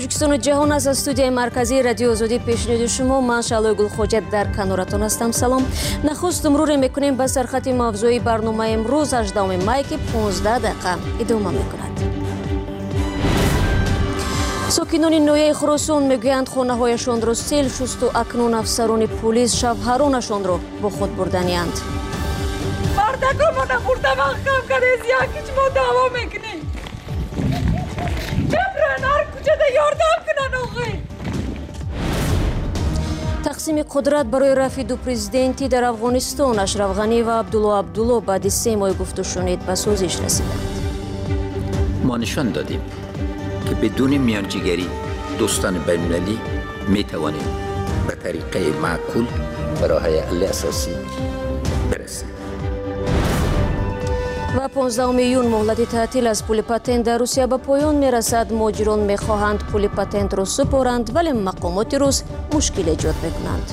Тоҷикистону ҷаҳон аз студияи марказии радиои озодӣ пешниҳоди шумо ман Шаълои Гулхоҷат дар каноратон ҳастам. Салом. Нахуст муруре мекунем ба сархати мавзӯи барномаи имрӯз 18 май ки 15 дақиқа идома мекунад. сокинони ноҳияи Хуросон мегӯянд хонаҳояшонро сел шусту акнун афсарони полис шавҳаронашонро бо худ бурданиянд. Мардакомона бурда вақтам карез якич мо даъво мекунем. Бебран ҳар куҷада ёрдам кунан оғӣ. тақсими қудрат барои рафъи ду президенти дар Афғонистон Ашраф Ғанӣ ва Абдулло Абдулло баъди 3 моҳи гуфтушунид ба созиш расиданд. ما نشان دادیم که بدون میانجیگری دوستان بین‌المللی میتوانیم به طریقه معقول به راه حل اساسی برسیم. و 15 июн моҳлати таътил аз пули патент дар Русия ба поён мерасад. муҳоҷирон мехоҳанд пули патентро супоранд, вале мақомоти рус мушкил эҷод мекунанд.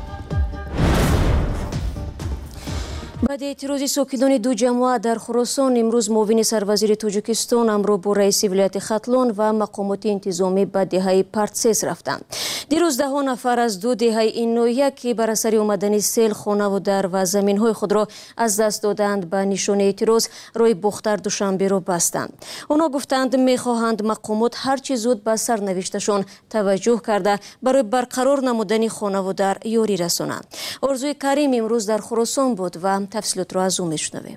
баъди эътирози сокинони ду ҷамоат дар Хуросон имрӯз муовини сарвазири Тоҷикистон ҳамроҳ бо раиси вилояти Хатлон ва мақомоти интизомӣ ба деҳаи Партсес рафтанд. дирӯз 10 нафар аз ду деҳаи ин ноҳия ки бар асари омадани сел хонаву дар ва заминҳои худро аз даст доданд ба нишони эътироз роҳи Бохтар Душанберо бастанд. онҳо гуфтанд мехоҳанд мақомот ҳарчи зуд ба сарнавишташон таваҷҷӯҳ карда барои барқарор намудани хонаводар ёрӣ расонанд. Орзуи Карим имрӯз дар Хуросон буд ва тафсилотро аз ӯ мешунавем.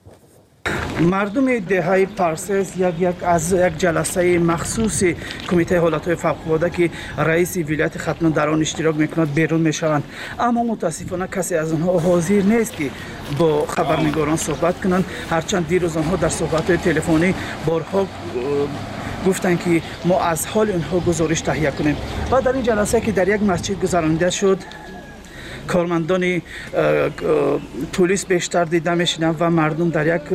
мардуми деҳаи Парсес аз як ҷаласаи махсуси кумитаи ҳолатҳои фавқулода ки раиси вилояти Хатлон дар он иштирок мекунад берун мешаванд, аммо мутаассифона касе аз онҳо ҳозир нест ки бо хабарнигорон суҳбат кунанд. ҳарчанд дирӯз онҳо дар суҳбатҳои телефонӣ борҳо гуфтанд ки мо аз ҳоли онҳо гузориш таҳия кунем. ва дар ин ҷаласе ки дар як масҷид гузаронида шуд, کارمندان پلیس بیشتر دیده میشدن و مردم در یک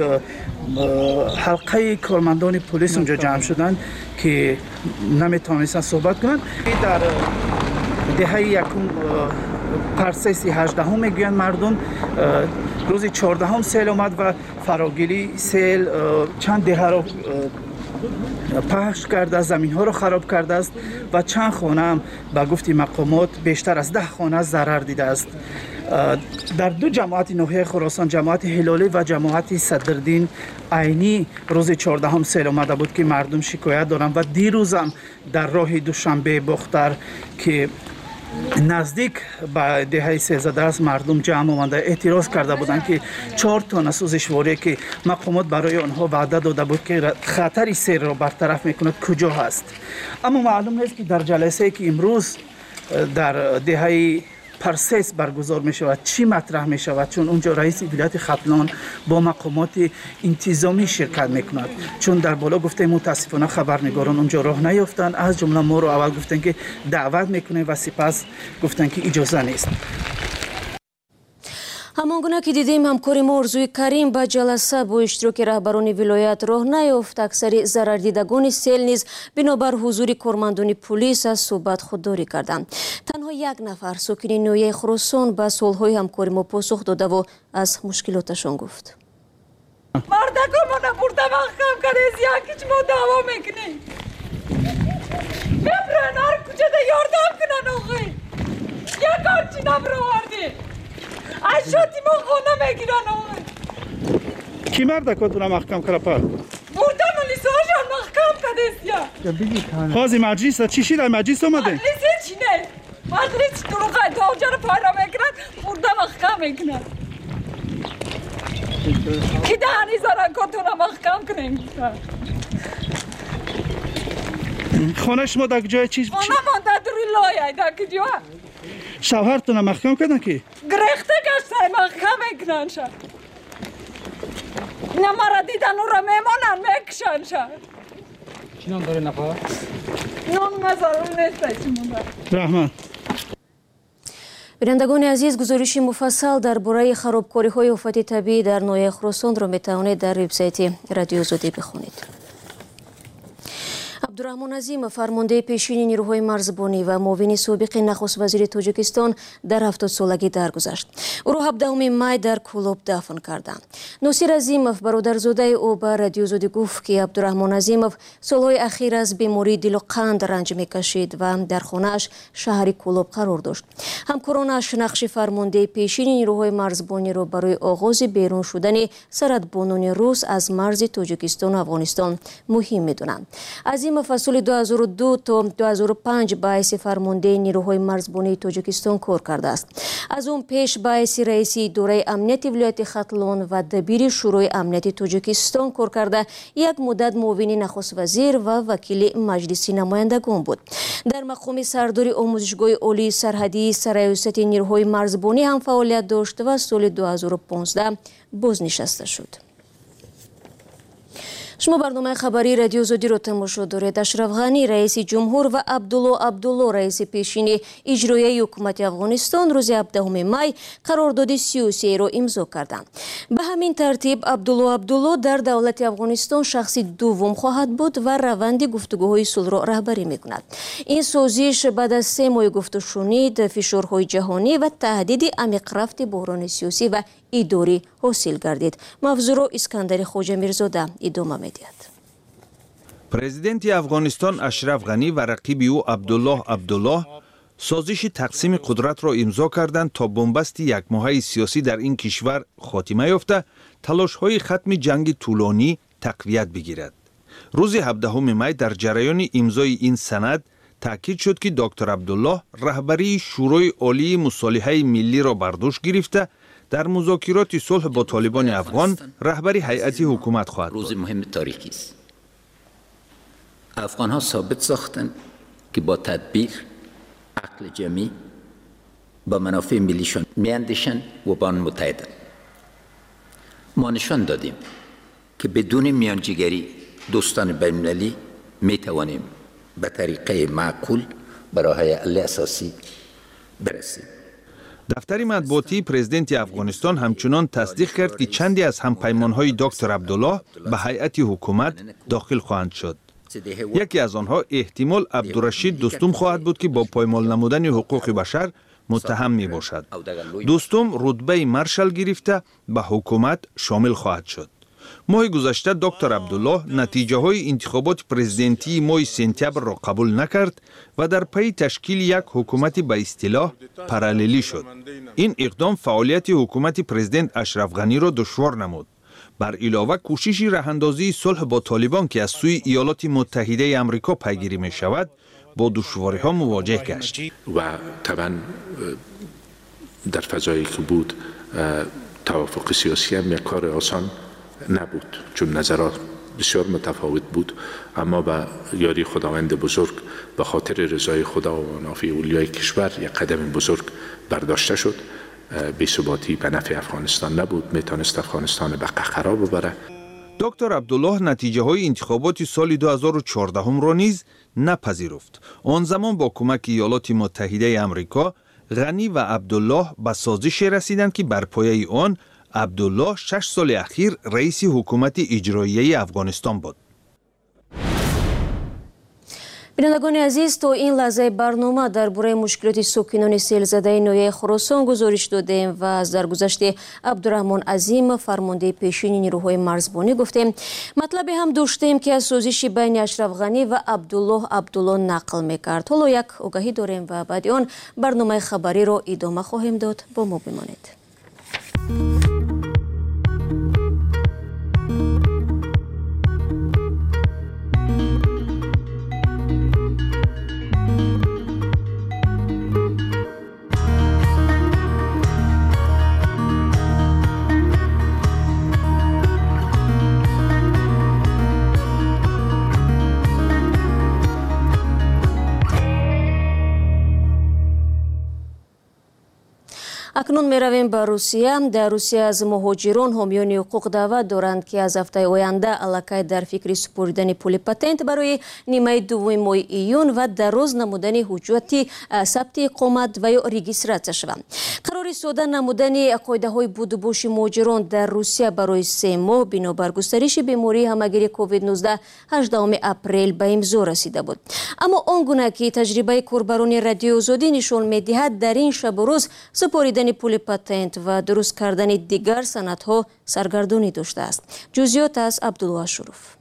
حلقه کارمندان پلیس اونجا جمع شدند که نمیتونستن صحبت کنند. در دهه یکم پرسس 18 میگویند مردم روز 14 سیل آمد و فراگیری سیل چند دهه را پخش کرده است، زمین ها را خراب کرده است و چند خانه هم به گفت مقامات بیشتر از 10 خانه ضرر دیده است. در دو جماعت ناحیه خراسان، جماعت هلالی و جماعت صدرالدین عینی روز 14 سیل آمده بود که مردم شکایت دارند و دیروز هم در راه دوشنبه بختر که نزدیک به دهه 13 است مردم جمع آمده اعتراض کرده بودند که 4 تن سوزشواری که مقامات برای آنها وعده داده بود که خطر سیل را برطرف میکند کجا هست. اما معلوم نیست که در جلسه که امروز در دهه پرسس برگزار می شود چی مطرح می شود، چون اونجا رئیس ولایت ختلان با مقامات انتظامی شرکت می کند. چون در بالا گفته متاسفانه خبرنگاران اونجا راه نیافتند، از جمله ما رو اول گفتن که دعوت میکنه و سپس گفتن که اجازه نیست. ҳамон гуна ки дидем ҳамкори мо Орзуи Карим ба ҷаласа бо иштироки раҳбарони вилоят роҳ наёфт. аксари зарардидагони сел низ бинобар ҳузури кормандони полис аз суҳбат худдорӣ карданд. танҳо як нафар сокини ноҳияи Хуросон ба суолҳои ҳамкори мо посух додаву аз мушкилоташон гуфт. мардакомона бурда вақтам карез якич мо даъво мекунем. бебран ҳар куҷада ёрдам кунан оғӣ. ягон чӣ набировардӣ. اشاتی ما خونه میگیرن آقای کی مرد کتونه محکم کرپا بردن و لیساژان محکم کدیست یا خازی مجلس چی شید مجلس اومده؟ مجلس چی نه؟ مجلس دروغه داوجه رو پایرا میکنن برده محکم میکنن کی دهنی زارن کتونه محکم کنیم خانه شما در جای چی؟ خانه مانده دروی لایه در کجا شوهرتون محکم کردن کی؟ گرخته گشته محکم میکنن شد اینا مرا دیدن او را میمانن میکشن شد چی نام داره نفر؟ نام مزارون نیسته چی مونده رحمان. بینندگان عزیز، گزارشی مفصل درباره خرابکاری‌های آفات طبیعی در ناحیه خراسان را میتوانید در وبسایت رادیو آزادی بخونید. عبدالرحمن عظیم فرمانده پیشین نیروهای مرزبانی و معاون سابق نخست وزیر تاجیکستان در 70 سالگی درگذشت. او را 17 مای در کولوب دفن کردند. ناصر عظیمов برادرزاده او به رادیو زودی گفت که عبدالرحمن عظیمov سالهای اخیر از بیماری دل و قند رنج میکشید و در خانه‌اش شهر کولوب قرار داشت. همکارانش نقش فرمانده پیشین نیروهای مرزبانی را برای آغاز بیرون شدن سرحدبانان روس از مرز تاجیکستان و افغانستان مهم می‌دانند. عظیمov از سال 2002 تا 2005 به حیث فرمانده نیروهای مرزبانی تاجیکستان کار کرده است. از اون پیش به حیث رئیس اداره امنیت ولایت ختلون و دبیر شورای امنیت تاجیکستان کار کرده یک مدت معاون نخست وزیر و وکیل مجلس نمایندگان بود. در مقام سردار آموزشگاه عالی سرحدی سرریاست نیروهای مرزبانی هم فعالیت داشت و سال 2015 بازنشسته شد. شما برنامه خبری رادیو زودی رو تماشا دارید. اشرف غنی رئیس جمهور و عبدالله رئیس پیشین اجرایی حکومت افغانستان روز 17 مای قرارداد سیاسی را امضا کردند. به همین ترتیب عبدالله در دولت افغانستان شخص دوم خواهد بود و روند گفتگوهای صلح را رهبری می‌کند. این سازش بعد از 3 ماه گفت و شنید، فشارهای جهانی و تهدید عمیق رفت بحران سیاسی و اداری حاصل گردید. موضوع را اسکندر خواجه میرزاده ادامه می‌دهد. پرزیدنت افغانستان اشرف غنی و رقیب او عبدالله سازش تقسیم قدرت را امضا کردند تا بنبست یک ماهه سیاسی در این کشور خاتمه یافته، تلاش‌های ختم جنگ طولانی تقویت بگیرد. روز 17 می در جریان امضای این سند تاکید شد که دکتر عبدالله رهبری شورای عالی مصالحه ملی را بر دوش گرفته در مذاکرات صلح با طالبان افغان رهبری هیئت حکومت خواهد بود. روز مهم تاریخی است. افغان ها ثابت ساختند که با تدبیر، عقل جمعی، با منافع ملیشان میاندیشند و با آن متحدند. ما نشان دادیم که بدون میانجیگری دوستان بین‌المللی می توانیم به طریقه معقول برای حل اساسی برسیم. دفتر مطبوعاتی پرزیدنت افغانستان همچنان تصدیق کرد که چندی از همپیمانهای دکتر عبدالله به هیئت حکومت داخل خواهند شد. یکی از آنها احتمال عبدالرشید دوستم خواهد بود که با پایمال نمودن حقوق بشر متهم می باشد. دوستم رتبه مارشال گرفته به حکومت شامل خواهد شد. ماه گذشته دکتر عبدالله نتیجه های انتخابات پرزیدنتی ماه سپتامبر را قبول نکرد و در پی تشکیل یک حکومت به اصطلاح پاراللی شد. این اقدام فعالیت حکومت پرزیدنت اشرف غنی را دشوار نمود. بر علاوه کوشش راهاندازی صلح با طالبان که از سوی ایالات متحده آمریکا پیگیری می شود با دشواری ها مواجه گشت. و طبعا در فضایی که بود توافق سیاسی هم یک کار آسان نبود، چون نظرات بسیار متفاوت بود، اما با یاری خداوند بزرگ به خاطر رضای خدا و منافع اولیای کشور یک قدم بزرگ برداشته شد. بی‌ثباتی به نفع افغانستان نبود، میتونست افغانستان به قهقرا ببره. دکتر عبدالله نتیجه های انتخابات سال 2014 را نیز نپذیرفت. آن زمان با کمک ایالات متحده آمریکا غنی و عبدالله به سازش رسیدند که بر پایه آن عبدالله 6 سال اخیر رئیس حکومت اجرایی افغانستان بود. بینندگان عزیز، تا این لحظه برنامه درباره مشکلات ساکنان سیل‌زده ناحیه خراسان گزارش دادیم و از درگذشت عبدالرحمن عظیم فرمانده پیشین نیروهای مرزبانی گفتیم. مطلب هم داشتیم که از سازش بین اشرف غنی و عبدالله نقل میکرد. حالا یک آگهی داریم و بعد آن برنامه خبری را ادامه خواهیم داد. با ما بمانید. اکنون میرویم به روسیه. در روسیه از مهاجران حامیان حقوق دعوت دارند که از هفته آینده الکی در فکر سپردن پول پاتنت برای نیمه دوم ماه ایون و در روز نمودن حجت ثبت اقامت و یا رجیستراسیون شوند. قرار ساده نمودن قاعده های بود و باش مهاجران در روسیه برای 3 ماه بنابر گسترش بیماری همگیری کووید 19 18 اپریل به امضا رسیده بود. اما آنگونه که تجربه کاربران رادیو آزادی نشان می‌دهد در این شب و روز سپردن پول پاتنت و درست کردن دیگر سندها سرگردانی داشته است. جزئیات از عبدالله شروف.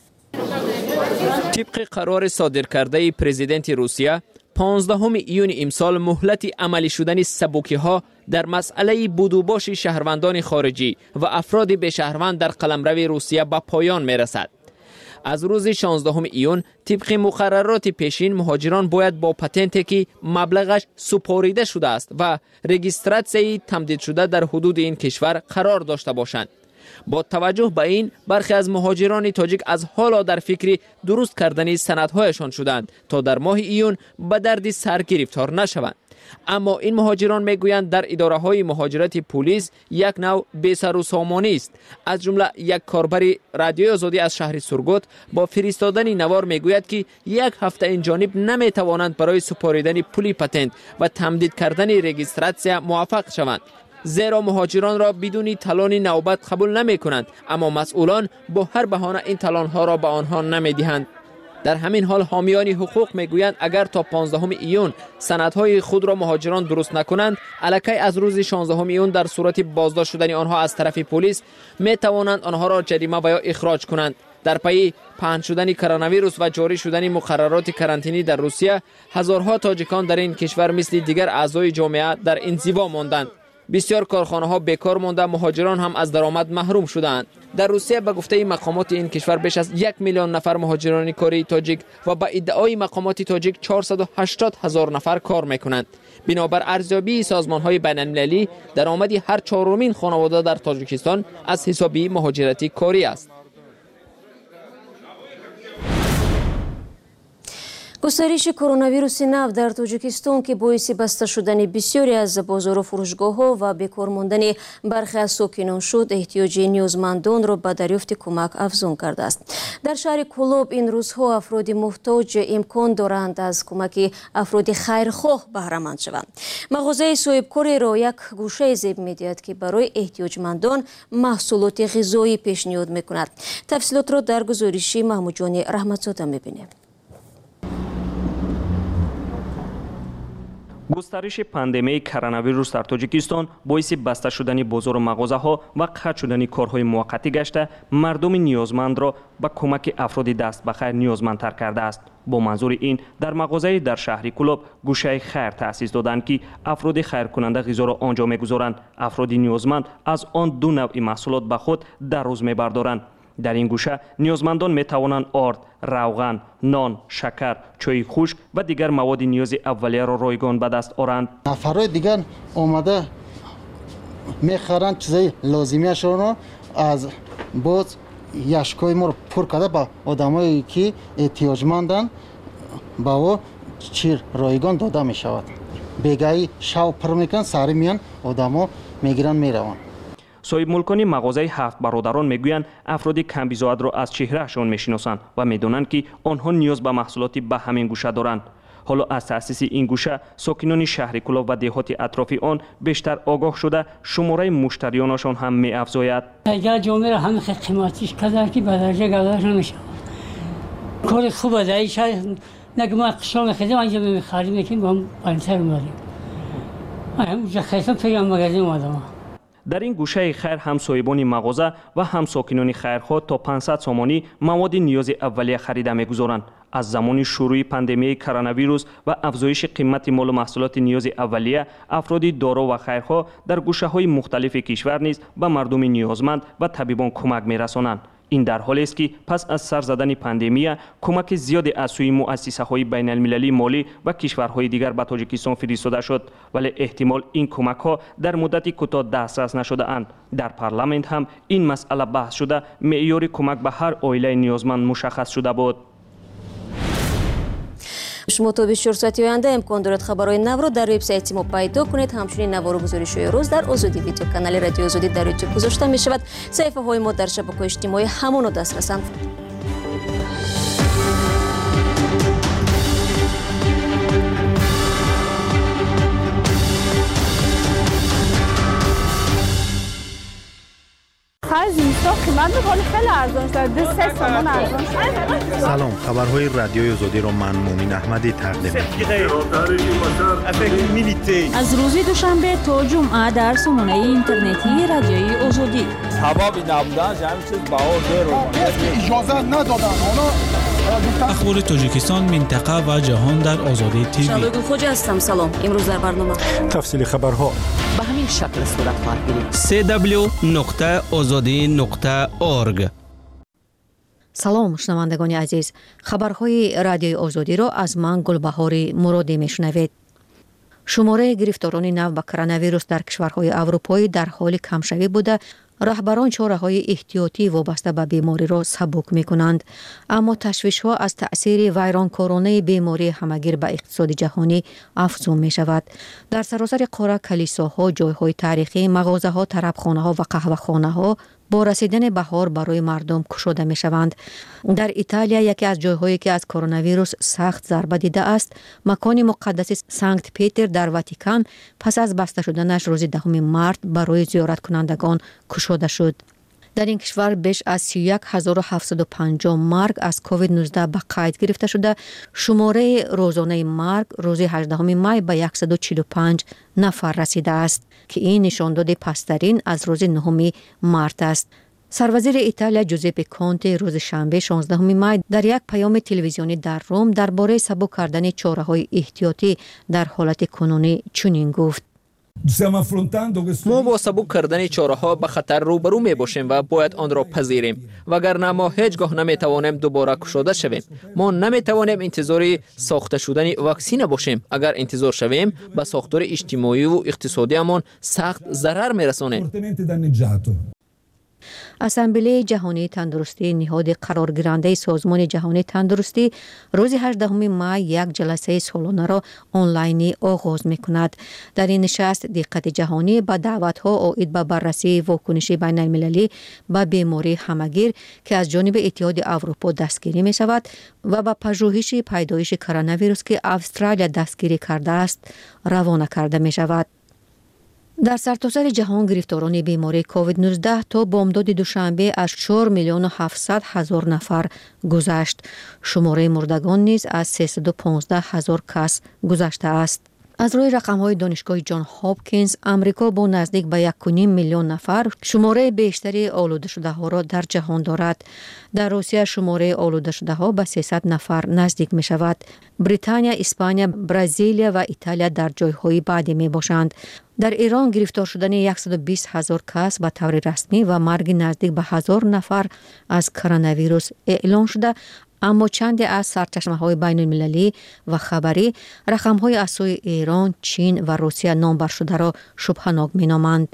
طبق قرار صادر کرده پرزیدنت روسیه 15 ایون امسال مهلت عملی شدن سبوکی‌ها در مسئله بودوباش شهروندان خارجی و افراد به شهروند در قلمرو روسیه به پایان می‌رسد. از روز 16 ایون طبق مقررات پیشین مهاجران باید با پاتنتی که مبلغش سپاریده شده است و رجیستراسیون تمدید شده در حدود این کشور قرار داشته باشند. با توجه به این برخی از مهاجران تاجیک از حالا در فکر درست کردن سندهایشان شدند تا در ماه ایون به درد سر گرفتار نشوند. اما این مهاجران میگویند در اداره های مهاجرت پلیس یک نوع بی سر و سامانی است. از جمله یک کاربر رادیو آزادی از شهر سورگوت با فرستادن نوار میگوید که یک هفته این جانب نمیتوانند برای سپاریدن پول پاتنت و تمدید کردن رجیستراسیون موفق شوند، زیرا مهاجران را بدون تالان نوبت قبول نمی کنند، اما مسئولان با هر بهانه این تالان ها را به آنها نمی دهند. در همین حال حامیان حقوق میگویند اگر تا 15 ایون سندهای خود را مهاجران درست نکنند، الکی از روز 16 ایون در صورت بازداشت شدن آنها از طرف پلیس می توانند آنها را جریمه و یا اخراج کنند. در پی پهن شدن کرونا ویروس و جاری شدن مقررات کرانتینی در روسیه، هزارها تاجیکان در این کشور مثل دیگر اعضای جامعه در انزوا ماندند. بسیار کارخانه ها بیکار مانده، مهاجران هم از درآمد محروم شدند. در روسیه به گفته مقامات این کشور بیش از 1 میلیون نفر مهاجران کاری تاجیک و با ادعای مقامات تاجیک 480,000 نفر کار میکنند. بنابر ارزیابی سازمان های بین المللی، درآمد هر چهارمین خانواده در تاجیکستان از حساب مهاجرتی کاری است. گسترش کرونا ویروس نو در تاجیکستان که باعث بسته شدن بسیاری از بازار و فروشگاه‌ها و بیکار ماندن برخی از ساکنان شد، احتیاج نیازمندان را به دریافت کمک افزون کرده است. در شهر کولوب این روزها افراد محتاج امکان دارند از کمک افراد خیرخواه بهره مند شوند. مغازه صاحبکاری را یک گوشه زیب می‌دهد که برای احتیاجمندان محصولات غذایی پیشنهاد می‌کند. تفصیلات را در گزارش محمود جان رحمتزاده می‌بینیم. گسترش پاندمی کرونا ویروس در تاجیکستان باعث بسته شدن بازار و مغازه ها و قطع شدن کارهای موقتی گشته مردم نیازمند را به کمک افراد دست به خیر نیازمندتر کرده است. با منظور این در مغازه در شهر کولوب گوشه خیر تأسیس دادند که افراد خیرکننده غذا را آنجا می‌گذارند. افراد نیازمند از آن 2 نوع محصولات به خود در روز می‌بردارند. در این گوشه نیازمندان می توانند آرد، روغن، نان، شکر، چای خشک و دیگر مواد نیاز اولیه را رایگان به دست آورند. نفرای دیگر آمده میخرند چیزای لازمیشان را از باز یشکای ما رو پر کرده با آدمایی که احتیاجمندند با او چیر رایگان داده می شود. بگاهی شو پر میکنند، سری میان آدما میگیرند میروند. صاحب ملکان مغازه 7 برادران میگویند افراد کمبیزاد را از چهرهشان میشناسند و میدانند که آنها نیاز به محصولاتی به همین گوشه دارند. حالا از تأسیس این گوشه ساکنان شهر کولوب و دهات اطراف آن بیشتر آگاه شده شماره مشتریانشان هم می‌افزاید. اگر جامعه را همین قیمتیش کردن که به درجه گذاشته نمیشه. کار خوبه در این شهر نگه ما قشنگ می‌خریم انجام می‌خریم میکنیم با پایین‌تر می‌بریم. اونجا خیلی پیام مغازه اومدم. در این گوشه خیر هم صاحبان مغازه و هم ساکنان خیرخواه تا 500 سامانی مواد نیاز اولیه خریده می‌گذارند. از زمان شروع پاندمی کرونا ویروس و افزایش قیمت مال و محصولات نیاز اولیه، افراد دارا و خیرخواه در گوشه‌های مختلف کشور نیز به مردم نیازمند و طبیبان کمک می‌رسانند. این در حالی است که پس از سر زدن پاندمی کمک زیادی از سوی مؤسسه‌های بین المللی مالی و کشورهای دیگر به تاجیکستان فرستاده شد، ولی احتمال این کمک‌ها در مدت کوتاه دسترس نشده اند. در پارلمان هم این مسئله بحث شده، معیار کمک به هر عائله نیازمند مشخص شده بود. شما تا 24 ساعت آینده امکان دارد خبرهای نو را در وبسایت ما پیدا کنید. همچنین نوار و گزارش‌های روز در آزادی ویدیو کانال رادیو آزادی در یوتیوب گذاشته می شود. صفحه های ما در شبکه‌های اجتماعی همان دسترسند. زمستان قیمت میکنه خیلی ارزان شده 3 تومان ارزان شده. سلام، خبرهای رادیوی آزادی را من مومین احمدی تقدیم می‌کنم. از روز دوشنبه تا جمعه در سامانه اینترنتی رادیوی آزادی. هوا بی نبودن همین چیز بهار دیر اجازه ندادن. اخبار تاجیکستان، منطقه و جهان در آزادی تیوی. شادگل خوجا هستم. سلام. امروز در برنامه تفصیل خبرها به همین شکل صورت خواهد گرفت. www.azadi.org. سلام شنوندگان عزیز، خبرهای رادیوی آزادی را از من گلبهاری مرادی میشنوید. شماره گرفتاران نو به کرونا ویروس در کشورهای اروپایی در حال کمشوی بوده. رهبران چاره‌های احتیاطی وابسته به بیماری را سبک می‌کنند، اما تشویش‌ها از تأثیر ویرانکارانه بیماری همگیر به اقتصاد جهانی افزون می‌شود. در سراسر قاره کلیساها، جای‌های تاریخی، مغازه‌ها، طربخانه‌ها و قهوه‌خانه‌ها با رسیدن بهار برای مردم گشوده می‌شوند. در ایتالیا، یکی از جای‌هایی که از کرونا ویروس سخت ضربه دیده است، مکان مقدس سنت پیتر در واتیکان پس از بسته شدنش روز 10 مارس برای زیارت کنندگان گشوده شد. در این کشور بیش از 31750 مرگ از کووید 19 به قید گرفته شده. شماره روزانه مرگ روز 18 می به 145 نفر رسیده است که این نشانداد پسترین از روز 9 مارس است. سروزیر ایتالیا جوزپه کونته روز شنبه 16 می در یک پیام تلویزیونی در روم درباره سبک کردن چاره‌های احتیاطی در حالت کنونی چنین گفت: ما با سبک کردن چاره‌ها به خطر روبرو می باشیم و باید آن را پذیریم، وگرنه ما هیچگاه نمی توانیم دوباره گشوده شویم. ما نمی توانیم انتظار ساخته شدن واکسن باشیم. اگر انتظار شویم به ساختار اجتماعی و اقتصادیمان سخت ضرر می رسانیم. اسامبله جهانی تندرستی نهاد قرارگیرنده سازمان جهانی تندرستی روز 18 می یک جلسه سالانه را آنلاینی آغاز می‌کند. در این نشست دقت جهانی به دعوت‌ها عاید به بررسی واکنش بین المللی به بیماری همگیر که از جانب اتحاد اروپا دستگیری می‌شود و به پژوهش پیدایش کرونا ویروس که استرالیا دستگیری کرده است روانه کرده می‌شود. در سرتاسر جهان گرفتاران بیماری کووید 19 تا بامداد دوشنبه از 4,700,000 نفر گذشت. شماره مردگان نیز از 315,000 کس گذشته است. از روی رقم‌های دانشگاه جان هاپکینز، امریکا با نزدیک به 1.5 میلیون نفر شماره بیشتری آلوده شده ها را در جهان دارد. در روسیه شماره آلوده شده ها به 300 نفر نزدیک می شود. بریتانیا، اسپانیا، برزیلیا و ایتالیا در جای‌های بعدی می باشند. در ایران گرفتار شدن 120,000 کس به طور رسمی و مرگ نزدیک به 1000 نفر از کرونا ویروس اعلام شده، اما چند از سرچشمه‌های بین المللی و خبری رقم‌های از سوی ایران، چین و روسیه نامبر شده را شبهه‌ناک می‌نامند.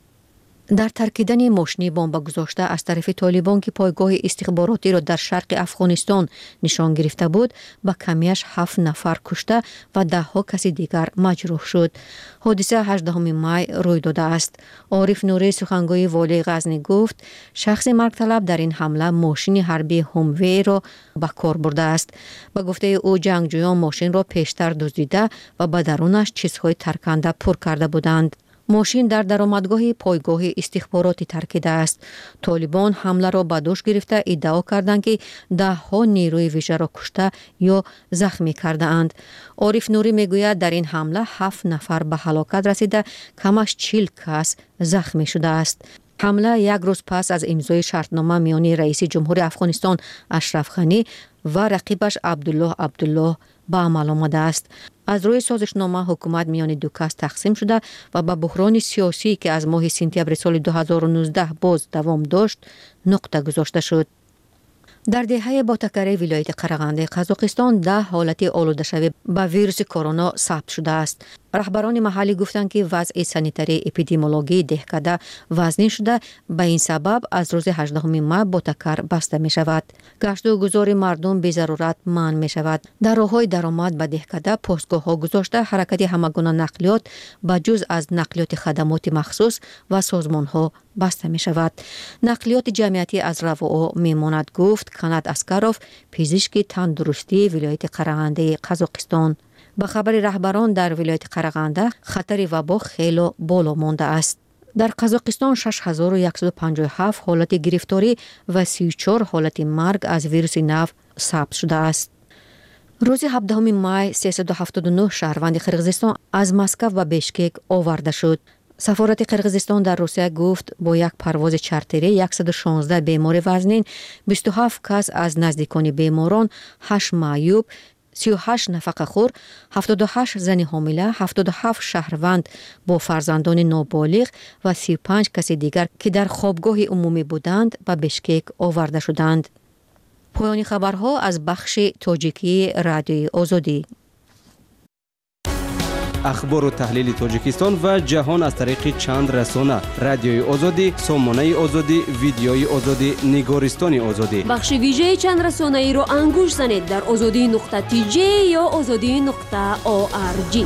در ترکیدن ماشین بمب گذاشته از طرف طالبان که پایگاه استخباراتی را در شرق افغانستان نشان گرفته بود، با کمیش 7 نفر کشته و 10 کس دیگر مجروح شد. حادثه 18 می روی داده است. عارف نوری سخنگوی والی غزنی گفت شخص مرگ طلب در این حمله ماشین حربی هموی را به کار برده است. به گفته او جنگجویان ماشین را پیشتر دزدیده و به درونش چیزهای ترکنده پر کرده بودند. ماشین در درآمدگاه پایگاه استخباراتی ترکیده است. طالبان حمله را به دوش گرفته ادعا کردند که 10 نیروی ویژه را کشته یا زخمی کرده اند. عارف نوری میگوید در این حمله 7 نفر به هلاکت رسیده، کمش 40 کس زخمی شده است. حمله یک روز پس از امضای شرطنامه میان رئیس جمهور افغانستان اشرف غنی و رقیبش عبدالله به عمل آمده است. از روی سازشنامه حکومت میان دو کس تقسیم شده و به بحران سیاسی که از ماه سپتامبر سال 2019 باز دوام داشت نقطه گذاشته شد. در دهه باتکره ولایت قرغنده قزاقستان 10 حالت آلوده شوی به ویروس کرونا ثبت شده است. رهبران محلی گفتند که وضع سانیتری اپیدمیولوژی دهکده وزنی شده، به این سبب از روز 18 مه باتکر بسته می شود. گشت و گذار مردم به ضرورت منع می شود. در راههای درآمد به دهکده پستگاه ها گذاشته حرکت همگان نقلیات به جز از نقلیات خدمات مخصوص و سازمان ها بسته می شود. نقلیات جمعیتی از رواع می ماند، گفت کنات اسکاروف، پزشک تندرستی ولایت قرغنده قزاقستان. به خبر رهبران در ولایت قرغنده خطر وبا خیلی بالا مانده است. در قزاقستان 6157 حالت گرفتاری و 34 حالت مرگ از ویروس نو ثبت شده است. روز 17 می 379 شهروند قرغیزستان از مسکو و بشکک آورده شد. سفارت قرغیزستان در روسیه گفت با یک پرواز چارتری 116 بیمار وزنین، 27 کس از نزدیکان بیماران، 8 معیوب، 38 نفقه خور، 78 زن حامله، 77 شهروند با فرزندان نابالغ و 35 کس دیگر که در خوابگاه عمومی بودند به بشکک آورده شدند. پایان خبرها از بخش تاجیکی رادیوی آزادی. اخبار و تحلیل تاجیکستان و جهان از طریق چند رسانه: رادیوی آزادی، سامانه آزادی، ویدیوی آزادی، نگارستان آزادی. بخش ویژه چند رسانه ای را انگوش زنید در azadi.tj یا azadi.org.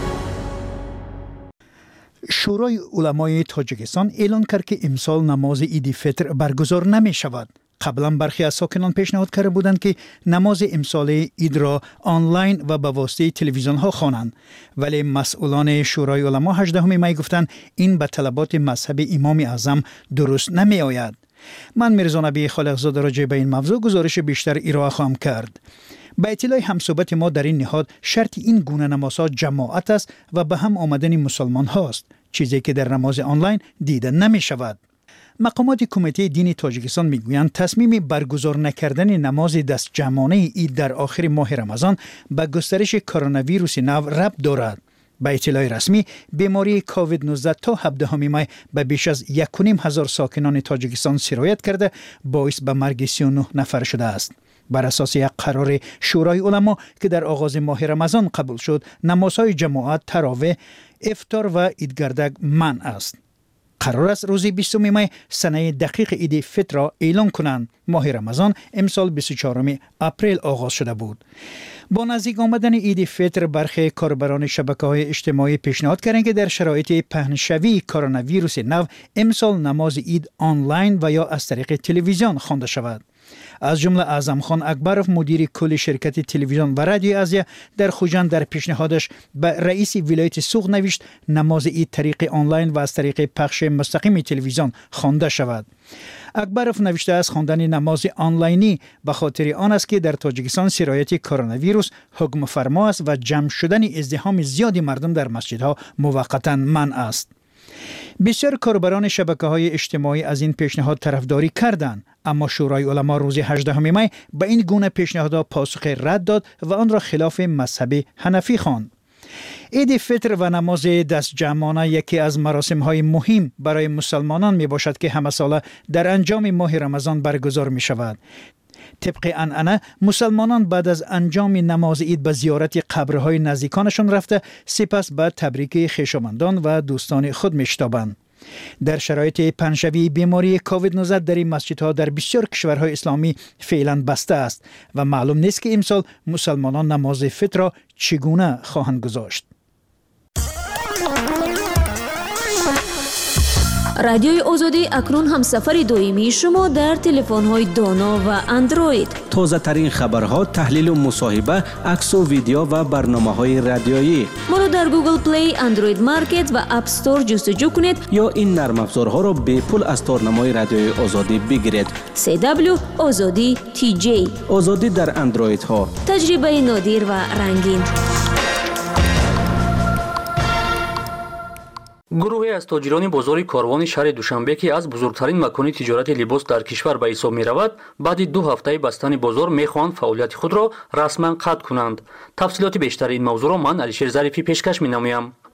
شورای علمای تاجیکستان اعلان کرد که امسال نماز عید فطر برگزار نمی شود. قبلا برخی از ساکنان پیشنهاد کرده بودند که نماز امسال عید را آنلاین و به واسطه تلویزیون ها خوانند، ولی مسئولان شورای علما 18 می گفتند این به طلبات مذهب امام اعظم درست نمی آید. من میرزا نبی خالقزاده راجع به این موضوع گزارش بیشتر ارائه خواهم کرد. به اطلاع همصحبت ما در این نهاد شرط این گونه نمازها جماعت است و به هم آمدن مسلمان هاست، چیزی که در نماز آنلاین دیده نمی شود. مقامات کمیته دینی تاجیکستان میگویند تصمیم برگزار نکردن نماز دست جمعانه عید در آخر ماه رمضان به گسترش کرونا ویروس نو ربط دارد. به اطلاع رسمی بیماری کووید 19 تا 17 می به بیش از 1,500 ساکنان تاجیکستان سرایت کرده باعث به مرگ 39 نفر شده است. بر اساس یک قرار شورای علما که در آغاز ماه رمضان قبول شد، نمازهای جماعت، تراویح، افطار و عیدگردک منع است. قرار است روز 20 می سنه دقیق عید فطر را اعلان کنند. ماه رمضان امسال 24 اپریل آغاز شده بود. با نزدیک آمدن عید فطر برخی کاربران شبکه‌های اجتماعی پیشنهاد کردند که در شرایط پهنشوی کرونا ویروس نو امسال نماز عید آنلاین و یا از طریق تلویزیون خوانده شود. از جمله اعظم خان اکبروف مدیر کل شرکت تلویزیون و رادیو آزیا در خوجند در پیشنهادش به رئیس ولایت سوق نوشت نماز عید طریق آنلاین و از طریق پخش مستقیم تلویزیون خوانده شود. اکبروف نوشته از خواندن نماز آنلاینی به خاطر آن است که در تاجیکستان سرایت کرونا ویروس حکم فرما است و جمع شدن ازدحام زیادی مردم در مسجدها موقتا منع است. بسیار کاربران شبکه‌های اجتماعی از این پیشنهاد طرفداری کردند، اما شورای علما روز 18 می به این گونه پیشنهادها پاسخ رد داد و آن را خلاف مذهب حنفی خواند. عید فطر و نماز دست جمعانه یکی از مراسم‌های مهم برای مسلمانان می باشد که همه ساله در انجام ماه رمضان برگزار می شود. طبق عنعنه مسلمانان بعد از انجام نماز عید به زیارت قبرهای نزدیکانشان رفته سپس به تبریک خویشاوندان و دوستان خود می‌شتابند. در شرایط پنجشنبه بیماری کووید 19 در این مسجدها در بسیار کشورهای اسلامی فعلا بسته است و معلوم نیست که امسال مسلمانان نماز فطر را چگونه خواهند گذاشت. رادیوی آزادی اکنون هم سفر دائمی شما در تلفن‌های دانا و اندروید. تازه ترین خبرها، تحلیل و مصاحبه، عکس و ویدیو و برنامه‌های رادیویی. ما را در گوگل پلی، اندروید مارکت و اپ استور جستجو کنید یا این نرم افزارها را به پول از تارنمای رادیوی آزادی بگیرید. CW آزادی TJ. آزادی در اندروید ها. تجربه نادر و رنگین. گروهی از تاجران بازار کاروان شهر دوشنبه که از بزرگترین مکان تجارت لباس در کشور به حساب می رود، بعد 2 هفته بستن بازار می خواهند فعالیت خود را رسما قطع کنند. تفصیلات بیشتر این موضوع را من علیشیر ظریفی پیشکش می نمایم.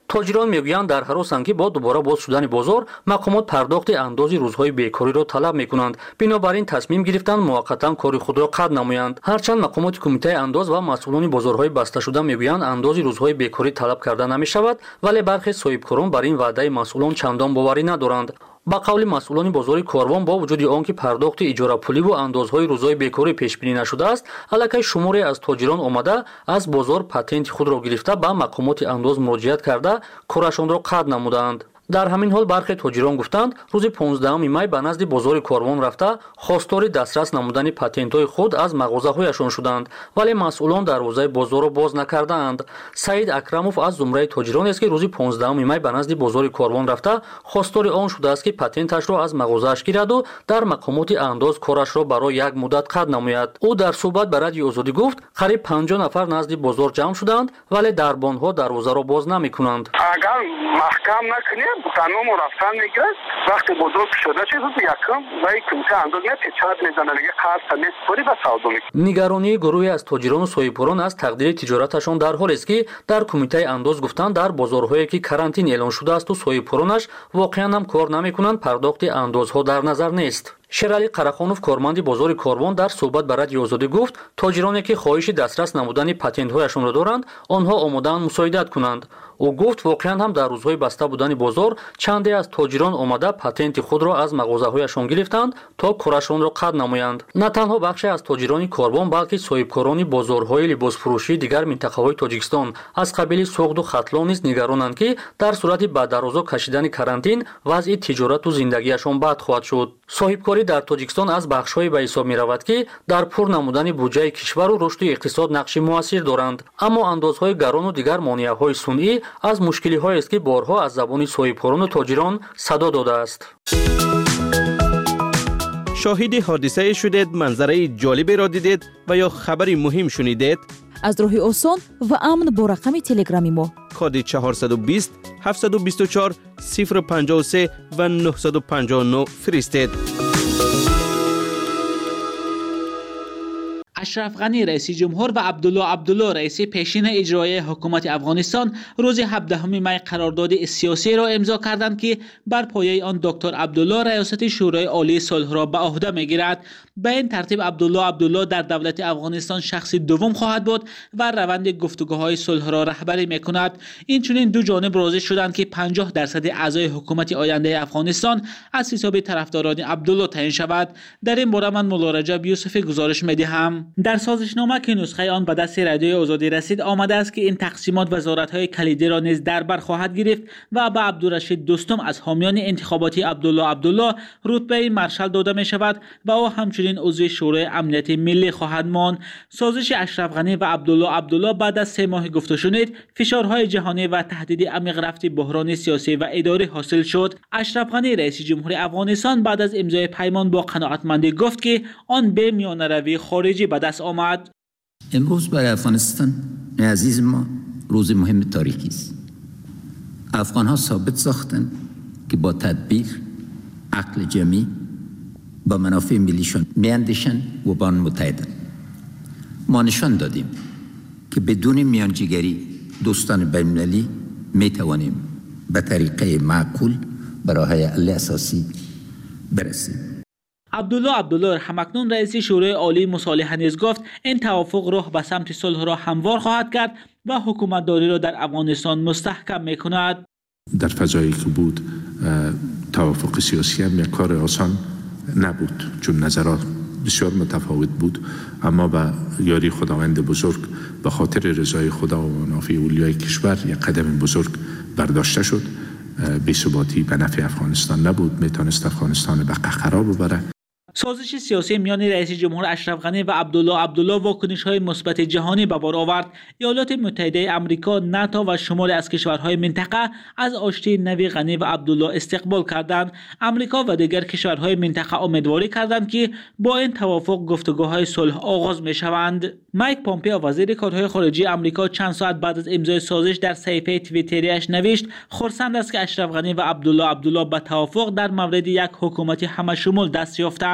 тоҷирон мегӯянд дар ҳаросанд ки бо дубора боз шудани бозор мақомот пардохти андози рӯзҳои бекориро талаб мекунанд. бинобар ин тасмим гирифтанд муваққатан кори худро қатъ намоянд. ҳарчанд мақомоти кумитаи андоз ва масъулони бозорҳои басташуда мегӯянд андози рӯзҳои бекорӣ талаб карда намешавад, вале бархе соҳибкорон бар ин ваъдаи масъулон чандон боварӣ надоранд. ба қавли масъулони бозори Корвон, бо вуҷуди он ки пардохти иҷорапуливу андозҳои рӯзҳои бекорӣ пешбинӣ нашудааст, аллакай шуморе аз тоҷирон омада аз бозор патенти худро гирифта ба мақомоти андоз муроҷиат карда корашонро қатъ намуданд. дар ҳамин ҳол бархе тоҷирон гуфтанд рӯзи 15 май ба назди бозори Корвон рафта хостори дастрас намудани патентҳои худ аз мағозаҳояшон шуданд, вале масъулон дарвозаи бозорро боз накардаанд. Саид Акрамов аз зумраи тоҷиронест ки рӯзи 15 май ба назди бозори Корвон рафта хостори он шудааст ки патенташро аз мағозааш гираду дар мақомоти андоз корашро барои як муддат қатъ намояд. ӯ дар суҳбат ба Радиои Озодӣ гуфт қариб 50 нафар назди бозор ҷамъ шуданд, вале дарбонҳо дарвозаро боз намекунанд. Агар маҳкам накунем таному рафтан мегирад, вақти бозор кушода шуд якум ва кумита андоз мечад мезана мега қарса меспори ба савдо мекунад. нигаронии гурӯҳе аз тоҷирону соҳибкорон аз тақдири тиҷораташон дар ҳолест ки дар кумитаи андоз гуфтанд дар бозорҳое ки карантин эълон шудаасту соҳибкоронаш воқеан ҳам кор намекунанд, пардохти андозҳо дар назар нест. Шералӣ Қарахонов, корманди бозори Корвон, дар суҳбат ба Радиои Озодӣ гуфт тоҷироне ки хоҳиши дастрас намудани патентҳояшонро доранд, онҳо омодаанд мусоидат кунанд. ӯ гуфт воқеан ҳам дар рӯзҳои баста будани бозор чанде аз тоҷирон омада патенти худро аз мағозаҳояшон гирифтанд то корашонро қатъ намоянд. На танҳо бахше аз тоҷирони Корвон, балки соҳибкорони бозорҳои либосфурӯшии дигар минтақаҳои Тоҷикистон аз қабили Суғду Хатлон низ нигаронанд ки дар сурати ба дарозо кашидани карантин вазъи тиҷорату зиндагиашон бад хоҳад шуд. соҳибкорӣ дар Тоҷикистон аз бахшҳое ба ҳисоб меравад ки дар пур намудани буҷаи кишвару рушди иқтисод нақши муассир доранд, аммо андозҳои гарону дигар монеаҳои сунъӣ аз мушкилиҳоест ки борҳо аз забони соҳибкорону тоҷирон садо додааст. шоҳиди ҳодисае шудед, манзараи ҷолиберо дидед ва ё хабари муҳим шунидед? аз роҳи осон ва амн бо рақами телеграми мо коди 420 724 053 ва 959 фиристед. اشرف غنی رئیس جمهور و عبدالله رئیس پیشین اجرایی حکومت افغانستان روز 17 می قرارداد سیاسی را امضا کردند که بر پایه آن دکتر عبدالله ریاست شورای عالی صلح را به عهده میگیرد. به این ترتیب عبدالله در دولت افغانستان شخص دوم خواهد بود و روند گفتگوهای صلح را رهبری میکند. این چنین دو جانب راضی شدند که 50% اعضای حکومت آینده افغانستان از حساب طرفداران عبدالله تعیین شود. در این باره من مولا رجب یوسفی گزارش میدهم. در سازشنامه که نسخه آن به دست رادیوی آزادی رسید آمده است که این تقسیمات وزارت‌های کلیدی را نیز در بر خواهد گرفت و به عبدالرشید دوستم از حامیان انتخاباتی عبدالله رتبه مارشال داده می شود و او همچنین عضو شورای امنیت ملی خواهد ماند. سازش اشرف غنی و عبدالله بعد از 3 ماه گفته شنید فشارهای جهانی و تهدید عمیق رفت بحران سیاسی و اداری حاصل شد. اشرف غنی رئیس جمهور افغانستان بعد از امضای پیمان با قناعتمندی گفت که آن به میانروی خارجی به دست آمد. امروز برای افغانستان عزیز ما روز مهم تاریخی است. افغان ها ثابت ساختند که با تدبیر، عقل جمعی با منافع ملیشان میاندیشند و با آن متحدند. ما نشان دادیم که بدون میانجیگری دوستان بین‌المللی می توانیم به طریقه معقول به راه حل اساسی برسیم. عبدالله همکنون رئیس شورای عالی مصالحه نیز گفت این توافق راه به سمت صلح را هموار خواهد کرد و حکومتداری را در افغانستان مستحکم میکند. در فضایی که بود توافق سیاسی هم یک کار آسان نبود چون نظرات بسیار متفاوت بود، اما با یاری خداوند بزرگ به خاطر رضای خدا و منافع اولیای کشور یک قدم بزرگ برداشته شد. بی‌ثباتی به نفع افغانستان نبود، میتونست افغانستان به قهقرا ببره. سازش سیاسی میان رئیس جمهور اشرف غنی و عبدالله واکنش‌های مثبت جهانی به بار آورد. ایالات متحده آمریکا، ناتو و شماری از کشورهای منطقه از آشتی نوی غنی و عبدالله استقبال کردند. آمریکا و دیگر کشورهای منطقه امیدواری کردند که با این توافق گفتگوهای صلح آغاز می‌شوند. مایک پامپئو وزیر کارهای خارجه آمریکا چند ساعت بعد از امضای سازش در صفحه توییتری‌اش نوشت خرسند است که اشرف غنی و عبدالله به توافق در مورد یک حکومت همه‌شمول دست یافتند.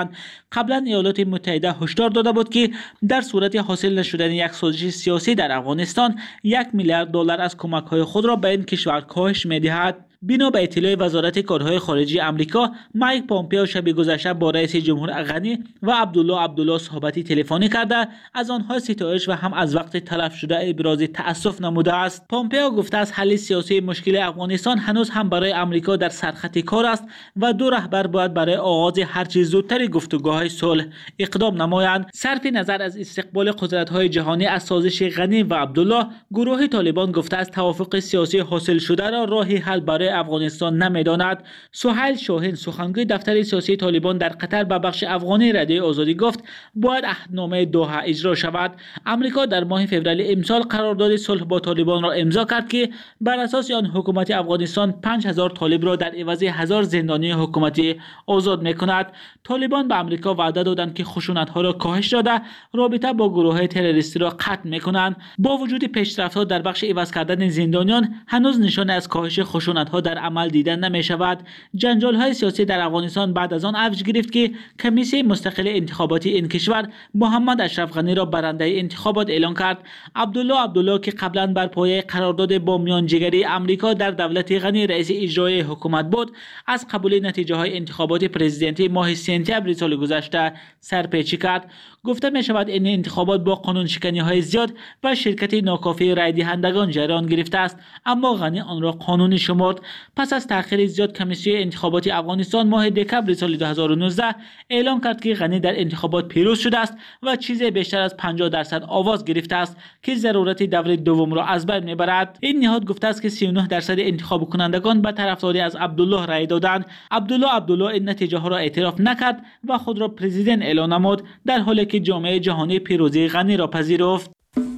شوند. قبلا ایالات متحده هشدار داده بود که در صورت حاصل نشدن یک سازش سیاسی در افغانستان 1 میلیارد دلار از کمک‌های خود را به این کشور کاهش می‌دهد. بنا به اطلاع وزارت کارهای خارجه آمریکا، مایک پامپئو شب گذشته با رئیس جمهور غنی و عبدالله صحبتی تلفنی کرده از آنها ستایش و هم از وقت تلف شده ابراز تأسف نموده است. پامپئو گفته است حل سیاسی مشکل افغانستان هنوز هم برای آمریکا در سرخط کار است و دو رهبر باید برای آغاز هرچه زودتر گفتگوهای صلح اقدام نمایند. صرف نظر از استقبال قدرت‌های جهانی از سازش غنی و عبدالله، گروه طالبان گفته است توافق سیاسی حاصل شده را راه حل برای افغانستان نمیداند. سهیل شاهین، سخنگوی دفتر سیاسی طالبان در قطر، به بخش افغانی رادیوی آزادی گفت باید عهدنامه دوحه اجرا شود. آمریکا در ماه فوریه امسال قرارداد صلح با طالبان را امضا کرد که بر اساس آن حکومت افغانستان 5000 طالب را در عوض 1000 زندانی حکومتی آزاد میکند. طالبان به آمریکا وعده دادند که خشونت‌ها را کاهش داده رابطه با گروه‌های تروریستی را قطع میکنند. با وجود پیشرفت‌ها در بخش عوض کردن زندانیان، هنوز نشانه از کاهش خشونت‌ها در عمل دیدن نمی شود. جنجال‌های سیاسی در افغانستان بعد از آن اوج گرفت که کمیسیون مستقل انتخاباتی این کشور محمد اشرف غنی را برنده انتخابات اعلام کرد. عبدالله که قبلا بر پایه قرارداد با میانجیگری آمریکا در دولت غنی رئیس اجرایی حکومت بود، از قبول نتیجه‌های انتخابات پرزیدنتی ماه سپتامبر سال گذشته سرپیچی کرد. گفته می شود این انتخابات با قانون شکنی‌های زیاد و شرکت ناکافی رای دهندگان جریان گرفته است، اما غنی آن را قانونی شمرد. پس از تأخیر زیاد، کمیسیون انتخاباتی افغانستان ماه دکمبر سال 2019 اعلام کرد که غنی در انتخابات پیروز شده است و چیزی بیشتر از 50% آواز گرفته است که ضرورت دور دوم را از بین میبرد. این نهاد گفته است که 39% انتخاب کنندگان به طرفداری از عبدالله رای دادند. عبدالله این نتیجه ها را اعتراف نکرد و خود را پرزیدنت اعلام نمود، در حالی که جامعه جهانی پیروزی غنی را پذیرفت.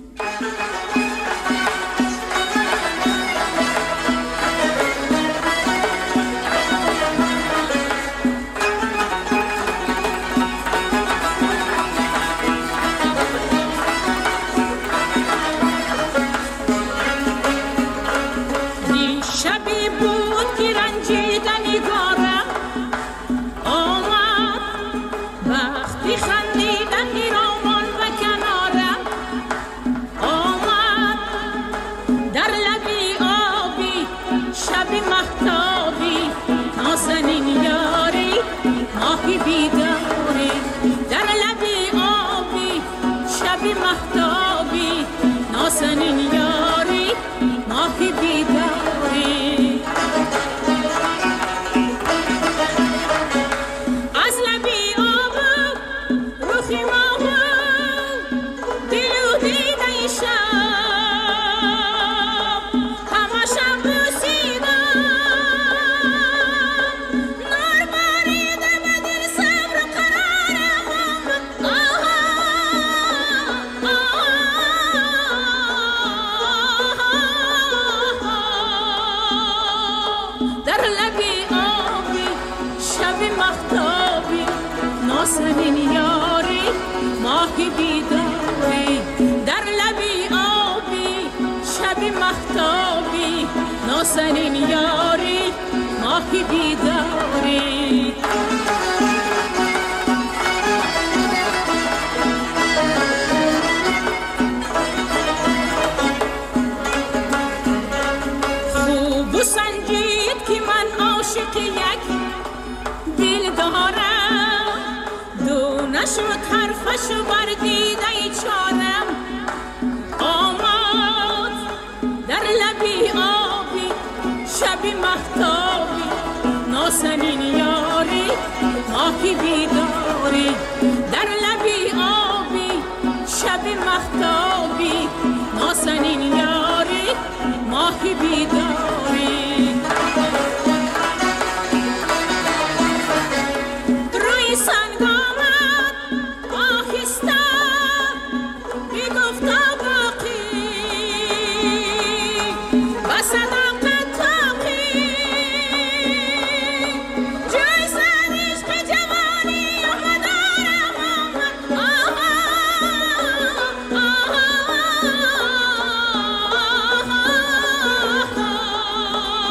ناسنین یاری ماهی بیداری خوب و سنجید که من عاشق یک دل دارم، دو نشد حرفشو بر دیده چارم، آمد در لبی آبی شبی مهتابی ناسنین یاری ماهی بیداری، در لبی آبی شبی مهتابی ناسنین یاری ماهی بیداری. روی سنگ آمد آهسته میگفتا باقی و صداقت تاقی، جای زد عشق جوانی و مدارم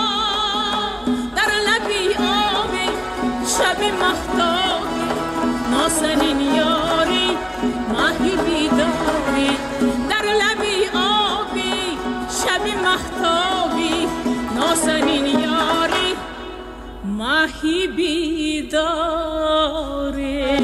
آمد در لبی آبی شبی مهتابی ماهی بیداره.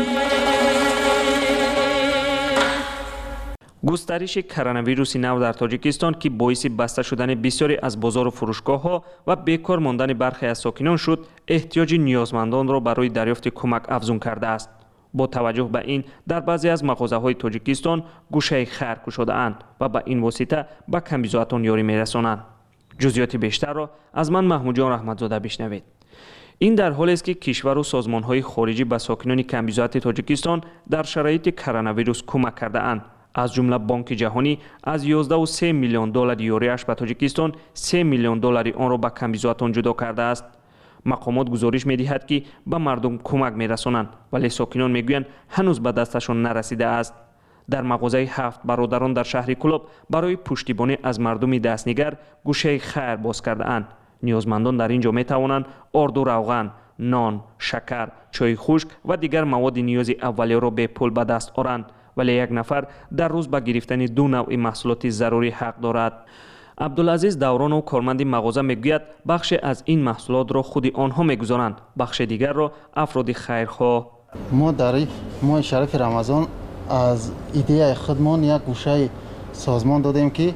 گسترش کرونا نو در تاجیکستان که باعث بسته شدن بسیاری از بازار و فروشگاه ها و بیکار ماندن برخی از ساکنان شد، احتیاج نیازمندان را برای دریافت کمک افزون کرده است. با توجه به این، در بعضی از مغازه‌های تاجیکستان گوشه خیر گشوده اند و به این واسطه به کمبیزاتان یاری می‌رسانند. جزئیات بیشتر را از من محمود جان رحمتزاده بشنوید. این در حالی است که کشور و سازمان‌های خارجی به ساکنان کمبیزات تاجیکستان در شرایط کرونا کمک کرده اند. از جمله بانک جهانی از 11.3 میلیون دلار یوریش به تاجیکستان 3 میلیون دلار آن را به کمبیزاتان جدا کرده است. مقامات گزارش می‌دهد که به مردم کمک می‌رسانند، ولی ساکنان می‌گویند هنوز به دستشان نرسیده است. در مغازه 7 برادران در شهر کلوب برای پشتیبانی از مردم دستنگر گوشه خیر باز کرده اند. نیازمندان در اینجا می‌توانند آرد و روغن، نان، شکر، چای خشک و دیگر مواد نیاز اولیه را به پول به دست آورند، ولی یک نفر در روز به گرفتن 2 نوع محصولات ضروری حق دارد. عبدالعزیز دوران و کارمند مغازه میگوید بخش از این محصولات را خود آنها میگذارند، بخش دیگر را افراد خیرخواه. ما در ماه شریف رمضان از ایده خودمان یک گوشه سازمان دادیم که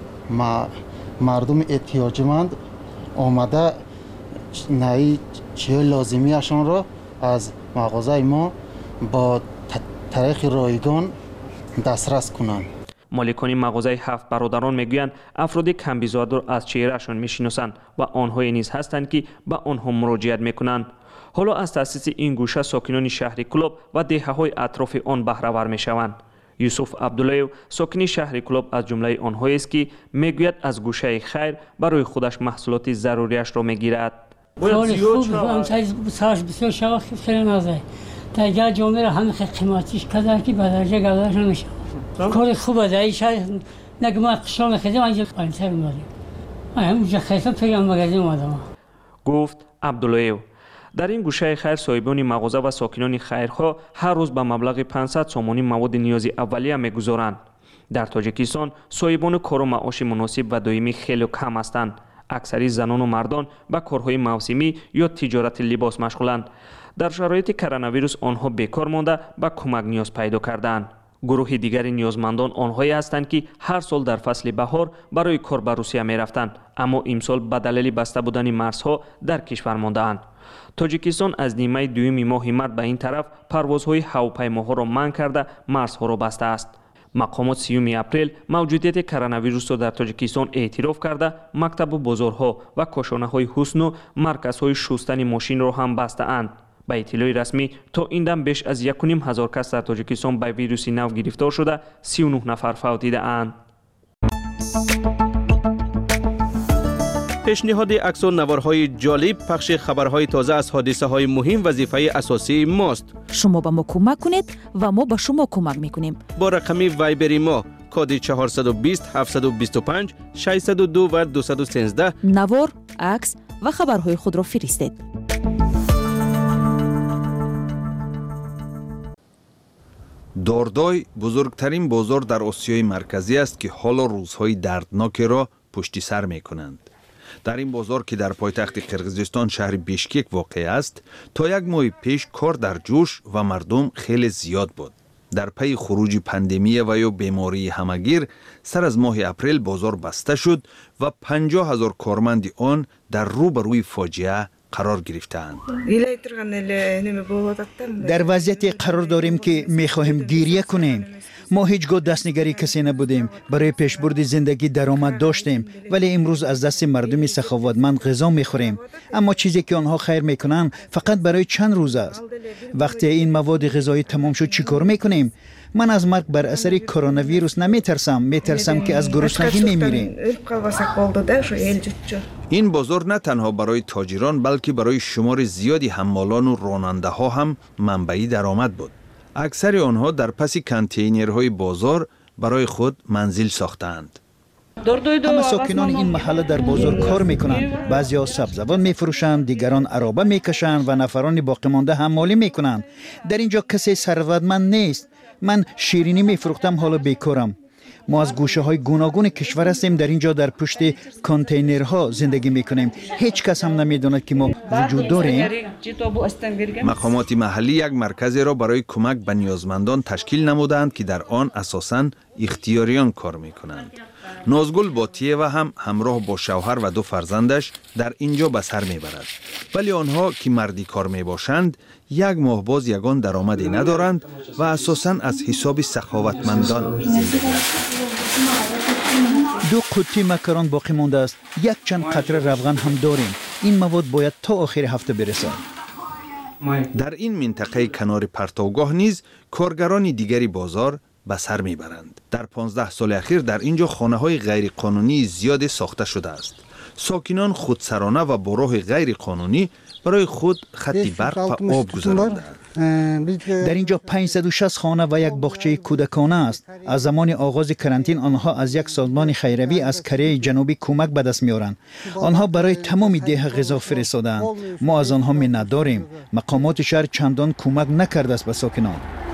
مردم احتیاجمند آمده نهی چیز لازمیشان را از مغازه ما با طریق رایگان دسترس کنند. مالکان مغازه 7 برادران میگویند افراد کمبیزاد را از چهرهشان میشناسند و آنها نیز هستند که به آنها مراجعت میکنند. حالا از تأسیس این گوشه ساکنان شهر کلوب و دهه‌های اطراف آن بهره ور میشوند. یوسف عبدالله ساکن شهر کلوب از جمله آنهایی است که میگوید از گوشه خیر برای خودش محصولات ضروریش را میگیرد. خیلی خوب ساش بسیار شما خیلی نازه. تا جامعه را همه قیمتیش کدر که به درجه گذاشت نمیشه. کار خوبه دایی شاید نگه ما قشام خیزیم اینجا پایینتر اومدیم. همونجا خیزم پیام مگزیم آدم. گفت عبدالله. در این گوشه خیر صاحبان مغازه و ساکنان خیرخواه هر روز به مبلغ 500 سومانی مواد نیازی اولیه میگذارند. در تاجیکستان صاحبان کار و معاش مناسب و دائمی خیلی کم هستند. اکثری زنان و مردان به کارهای موسمی یا تجارت لباس مشغولند. در شرایط کرونا آنها بیکار مانده به کمک نیاز پیدا کردند. گروه دیگری نیازمندان آنهایی هستند که هر سال در فصل بهار برای کار به روسیه می رفتند، اما امسال به دلیل بسته بودن مرزها در کشور مانده‌اند. تاجیکستان از نیمه دوم ماه مارس به این طرف پروازهای هواپیماها را منع کرده مرزها را بسته است. مقامات 30 اپریل موجودیت کرونا را در تاجیکستان اعتراف کرده مکتب و بازارها و کاشانه‌های حسن و مرکزهای شستن ماشین را هم بسته اند. به اطلاع رسمی تا این دم بیش از 1,500 کس در تاجیکستان به ویروس نو گرفتار شده، 39 نفر فوت دیده اند. پیشنهاد عکس و نوارهای جالب، پخش خبرهای تازه از حادثه های مهم وظیفه اساسی ماست. شما به ما کمک کنید و ما به شما کمک میکنیم. با رقم وایبری ما کد 420 725 602 و 213 نوار، عکس و خبرهای خود را فرستید. دوردوی بزرگترین بازار در آسیای مرکزی است که حالا روزهای دردناکی را پشت سر می کنند. در این بازار که در پایتخت قرقیزستان شهر بیشکک واقع است، تا یک ماه پیش کار در جوش و مردم خیلی زیاد بود. در پی خروج پاندمی و یا بیماری همگیر، سر از ماه اپریل بازار بسته شد و 50,000 کارمند آن در روبروی فاجعه قرار گرفتند. در وضعیتی قرار داریم که می‌خواهیم گریه کنیم. ما هیچگاه دستنگری کسی نبودیم، برای پیشبرد زندگی درآمد داشتیم، ولی امروز از دست مردم سخاوتمند غذا می‌خوریم. اما چیزی که آنها خیر می‌کنند فقط برای چند روز است. وقتی این مواد غذایی تمام شد چیکار می‌کنیم؟ من از مرگ بر اثر کرونا ویروس میترسم که از گرسنگی میمیریم. این بازار نه تنها برای تاجران بلکه برای شمار زیادی حمالان و راننده ها هم منبعی درآمد بود. اکثر آنها در پس کانتینرهای بازار برای خود منزل ساختند. همه ساکنان این محله در بازار کار میکنند. بعضی‌ها سبزوان میفروشند، دیگران عرابه میکشند و نفران باقی مانده حمالی میکنند. در اینجا کسی ثروتمند نیست. من شیرینی میفروختم، حالا بیکارم. ما از گوشه‌های گوناگون کشور هستیم. در اینجا در پشت کانتینرها زندگی میکنیم. هیچ کس هم نمیدوند که ما وجود داریم. مقامات محلی یک مرکزی را برای کمک به نیازمندان تشکیل نمودند که در آن اساساً اختیاریان کار میکنند. نازگل باتیه هم همراه با شوهر و 2 فرزندش در اینجا به سر میبرد. ولی آنها که مردی کار میباشند 1 ماه باز یگان درآمدی ندارند و اساساً از حساب سخاوتمندان زندگی میکنند. 2 قوطی مکران باقی مانده است. یک چند قطره روغن هم داریم. این مواد باید تا آخر هفته برسد. در این منطقه کنار پرتوگاه نیز کارگران دیگری بازار به سر میبرند. در 15 سال اخیر در اینجا خانه‌های غیر قانونی زیاد ساخته شده است. ساکنان خودسرانه و با راه غیر قانونی برای خود خط برق و آب گذراندند. در اینجا 560 خانه و یک باغچه کودکانه است. از زمان آغاز کرانتین آنها از یک سازمان خیروی از کره جنوبی کمک به دست میارند. آنها برای تمام ده غذا فرستادند. ما از آنها منت داریم. مقامات شهر چندان کمک نکرده است به ساکنان.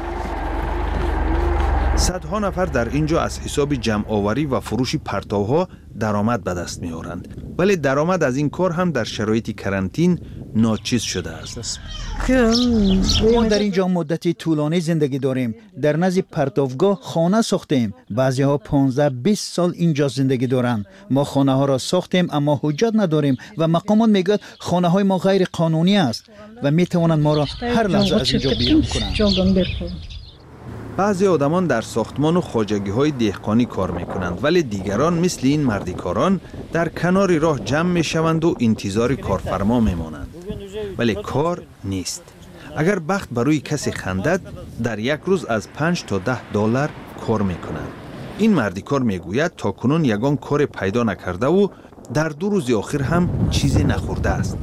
صدها نفر در اینجا از حساب جمع آوری و فروش پرتوها درآمد به دست میارند. ولی درآمد از این کار هم در شرایط کرانتین ناچیز شده است. ما در اینجا مدتی طولانی زندگی داریم. در نزد پرتوگاه خانه ساختیم. بعضی ها 15-20 سال اینجا زندگی دارند. ما خانه ها را ساختیم اما حجت نداریم و مقامات میگوید خانه های ما غیر قانونی است و میتوانند ما را هر لحظه از اینجا بیرون کنند. بعضی آدمان در ساختمان و خواجگی‌های دهقانی کار می‌کنند ولی دیگران مثل این مردیکاران در کنار راه جمع می‌شوند و انتظار کارفرما می‌مانند. ولی کار نیست. اگر بخت برای کسی خندد در یک روز از 5 تا 10 دلار کار می‌کنند. این مردیکار میگوید تا کنون یگان کار پیدا نکرده و در 2 روز آخر هم چیزی نخورده است.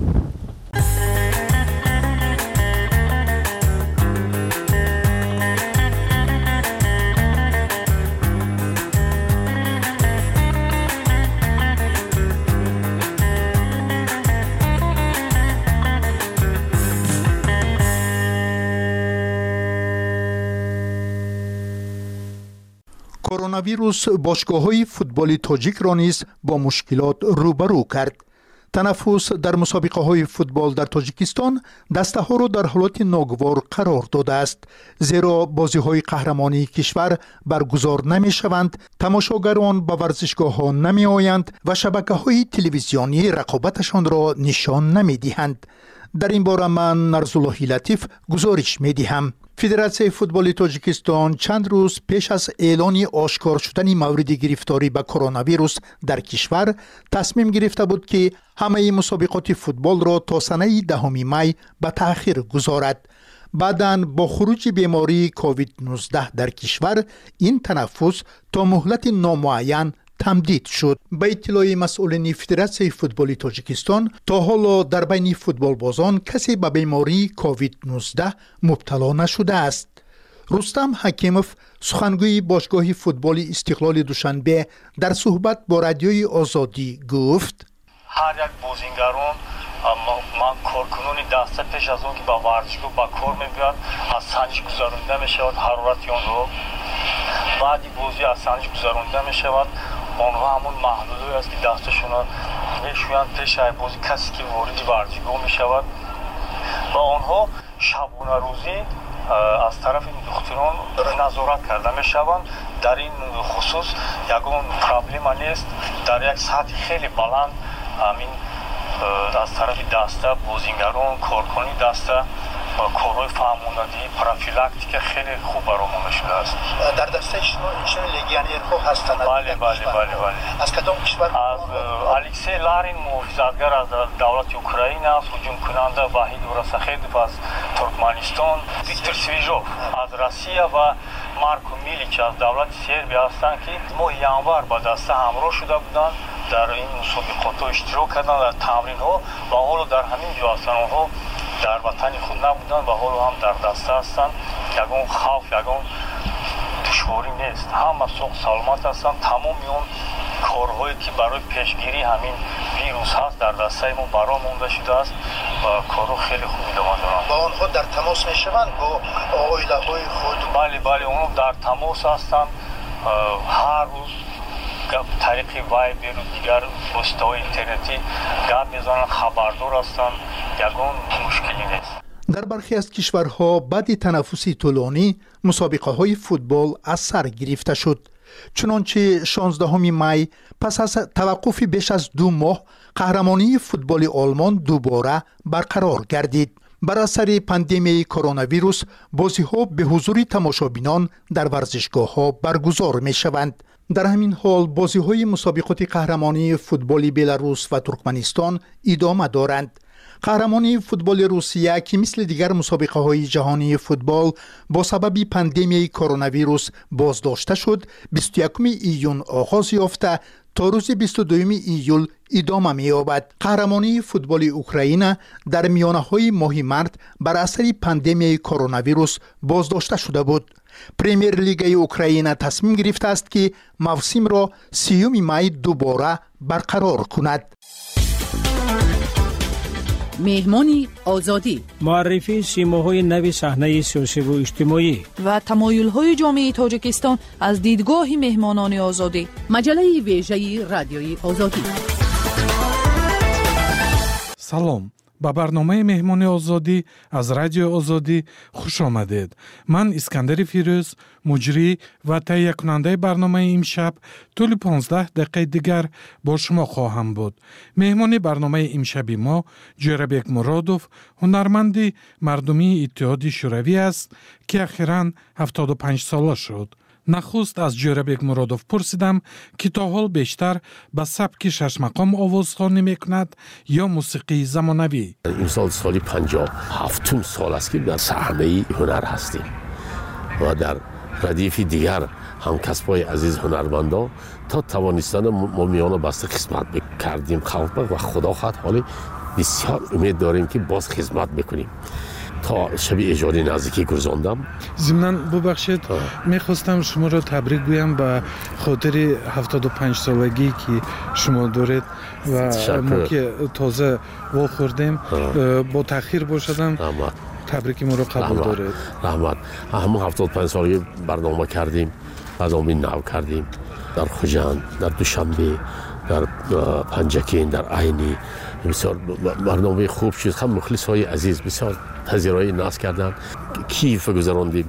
کرونا ویروس باشگاه‌های فوتبال تاجیک را نیز با مشکلات روبرو کرد. تنفس در مسابقه‌های فوتبال در تاجیکستان دسته‌ها را در حالت ناگوار قرار داده است، زیرا بازی‌های قهرمانی کشور برگزار نمی‌شوند، تماشاگران به ورزشگاه‌ها نمی‌آیند و شبکه‌های تلویزیونی رقابتشان را نشان نمی‌دهند. در این باره من نرزاللهی لطیف گزارش می‌دهم. فدراسیون فوتبال تاجیکستان چند روز پیش از اعلان آشکار شدن مورد گرفتاری به کرونا ویروس در کشور تصمیم گرفته بود که همه مسابقات فوتبال را تا سنه 10 می به تأخیر گذارد. بعداً با خروج بیماری کووید 19 در کشور این تنفس تا مهلت نامعین تمدید شد. به اطلاع مسئولین فدراسیون فوتبال تاجیکستان تا حالا در بین فوتبال بازان کسی به بیماری کووید 19 مبتلا نشده است. رستم حکیموف سخنگوی باشگاه فوتبال استقلال دوشنبه در صحبت با رادیوی آزادی گفت: هر یک بازیگران من کارکنان دسته پیش از اون که با ورزشگاه با کار می‌بیاد از سنجش گذرانده می‌شود، حرارت آن رو بعدی بازی از سنجش گذرانده می‌شود. آنها همون محلولی است که دستشون میشویند پیش بازی کسی که وارد ورزشگاه می‌شود و آنها شبانه روزی از طرف این دکتران نظارت کرده می‌شوند. در این خصوص یگان پرابلم نیست. در یک سطح خیلی بلند همین از طرف دسته بازیگران کارکنان دسته کارهای فهماندهی پروفیلاکتیک خیلی خوب برآورده شده است. در دسته شما لگیونرها هستند؟ بله. از کدام کشور؟ از الکسی لارین محافظتگر از دولت اوکراین است، هجوم کننده وحید ورسخیدوف از ترکمنستان، ویکتور سویژوف از روسیه و مارکو میلیچ از دولت سربیا هستند که ماه ینور با دسته همراه شده بودند، در این مسابقات اشتراک کردند، در تمرین ها و حالا در همین جا هستند. آنها در وطن خود نبودند و حالا هم در دسته هستند. یگان خوف یگان دشواری نیست، همه سوق سلامت هستند. تمام اون کارهایی که برای پیشگیری همین ویروس هست در دسته ما برای مونده شده است و کارو خیلی خوب ادامه دارند. با آنها در تماس میشوند با عائله های خود؟ بله اونها در تماس هستند هر روز طریق وایبر و دیگر وسایل اینترنتی گپ میزنن، خبردار هستن. یگان مشکلی نیست. در برخی از کشورها بعد تنفسی طولانی مسابقه های فوتبال از سر گرفته شد. چنانچه 16 می پس از توقف بیش از 2 ماه قهرمانی فوتبال آلمان دوباره برقرار گردید. بر اثر پاندمی کرونا ویروس بازی ها به حضور تماشابینان در ورزشگاه ها برگزار می شوند. در همین حال بازی های مسابقات قهرمانی فوتبال بلاروس و ترکمنستان ادامه دارند. قهرمانی فوتبال روسیه که مثل دیگر مسابقه های جهانی فوتبال با سبب پاندمی کرونا ویروس بازداشته شد، 21 ایون آغاز یافته تا روز 22 ایول ادامه می‌یابد. قهرمانی فوتبال اوکراین در میانه‌های ماه مارس بر اثر پاندمی کرونا ویروس بازداشته شده بود. پریمیر لیگ اوکراین تصمیم گرفته است که موسم را 30 می دوباره برقرار کند. مهمانی آزادی، معرفی سیماهای نو صحنه سیاسی و اجتماعی و تمایل‌های جامعه تاجیکستان از دیدگاه مهمانان آزادی. مجله ویژه رادیوی آزادی. سلام، با برنامه مهمان آزادی از رادیو آزادی خوش آمدید. من اسکندر فیروز، مجری و تهیه کننده برنامه امشب، طول 15 دقیقه دیگر با شما خواهم بود. مهمان برنامه امشب ما جورابک مرادوف، هنرمند مردمی اتحاد شوروی است که اخیراً 75 ساله شد. نخست از جورابک مرادوف پرسیدم که تا حال بیشتر به سبک شش مقام آوازخوانی میکند یا موسیقی زمانوی. این سالی 57 سال است که در صحنه هنر هستیم و در ردیف دیگر هم کسبای عزیز هنرمندان تا توانستن ما میان بسته خدمت کردیم خلق و خدا خواهد حالی بسیار امید داریم که باز خدمت بکنیم. تا شب ایجادی نزدیکی گذراندم. ضمناً ببخشید میخواستم شما را تبریک گویم به خاطر 75 سالگی که شما دارید و ما که تازه وا خوردیم با تأخیر باشدم تبریک ما را قبول دارید. رحمت. همون 75 سالگی برنامه کردیم، برنامه نو کردیم در خوجند، در دوشنبه، در پنجکین، در عینی. بسیار برنامه خوب شد. هم مخلص های عزیز بسیار پذیرایی ناز کردن. کیف گذراندیم،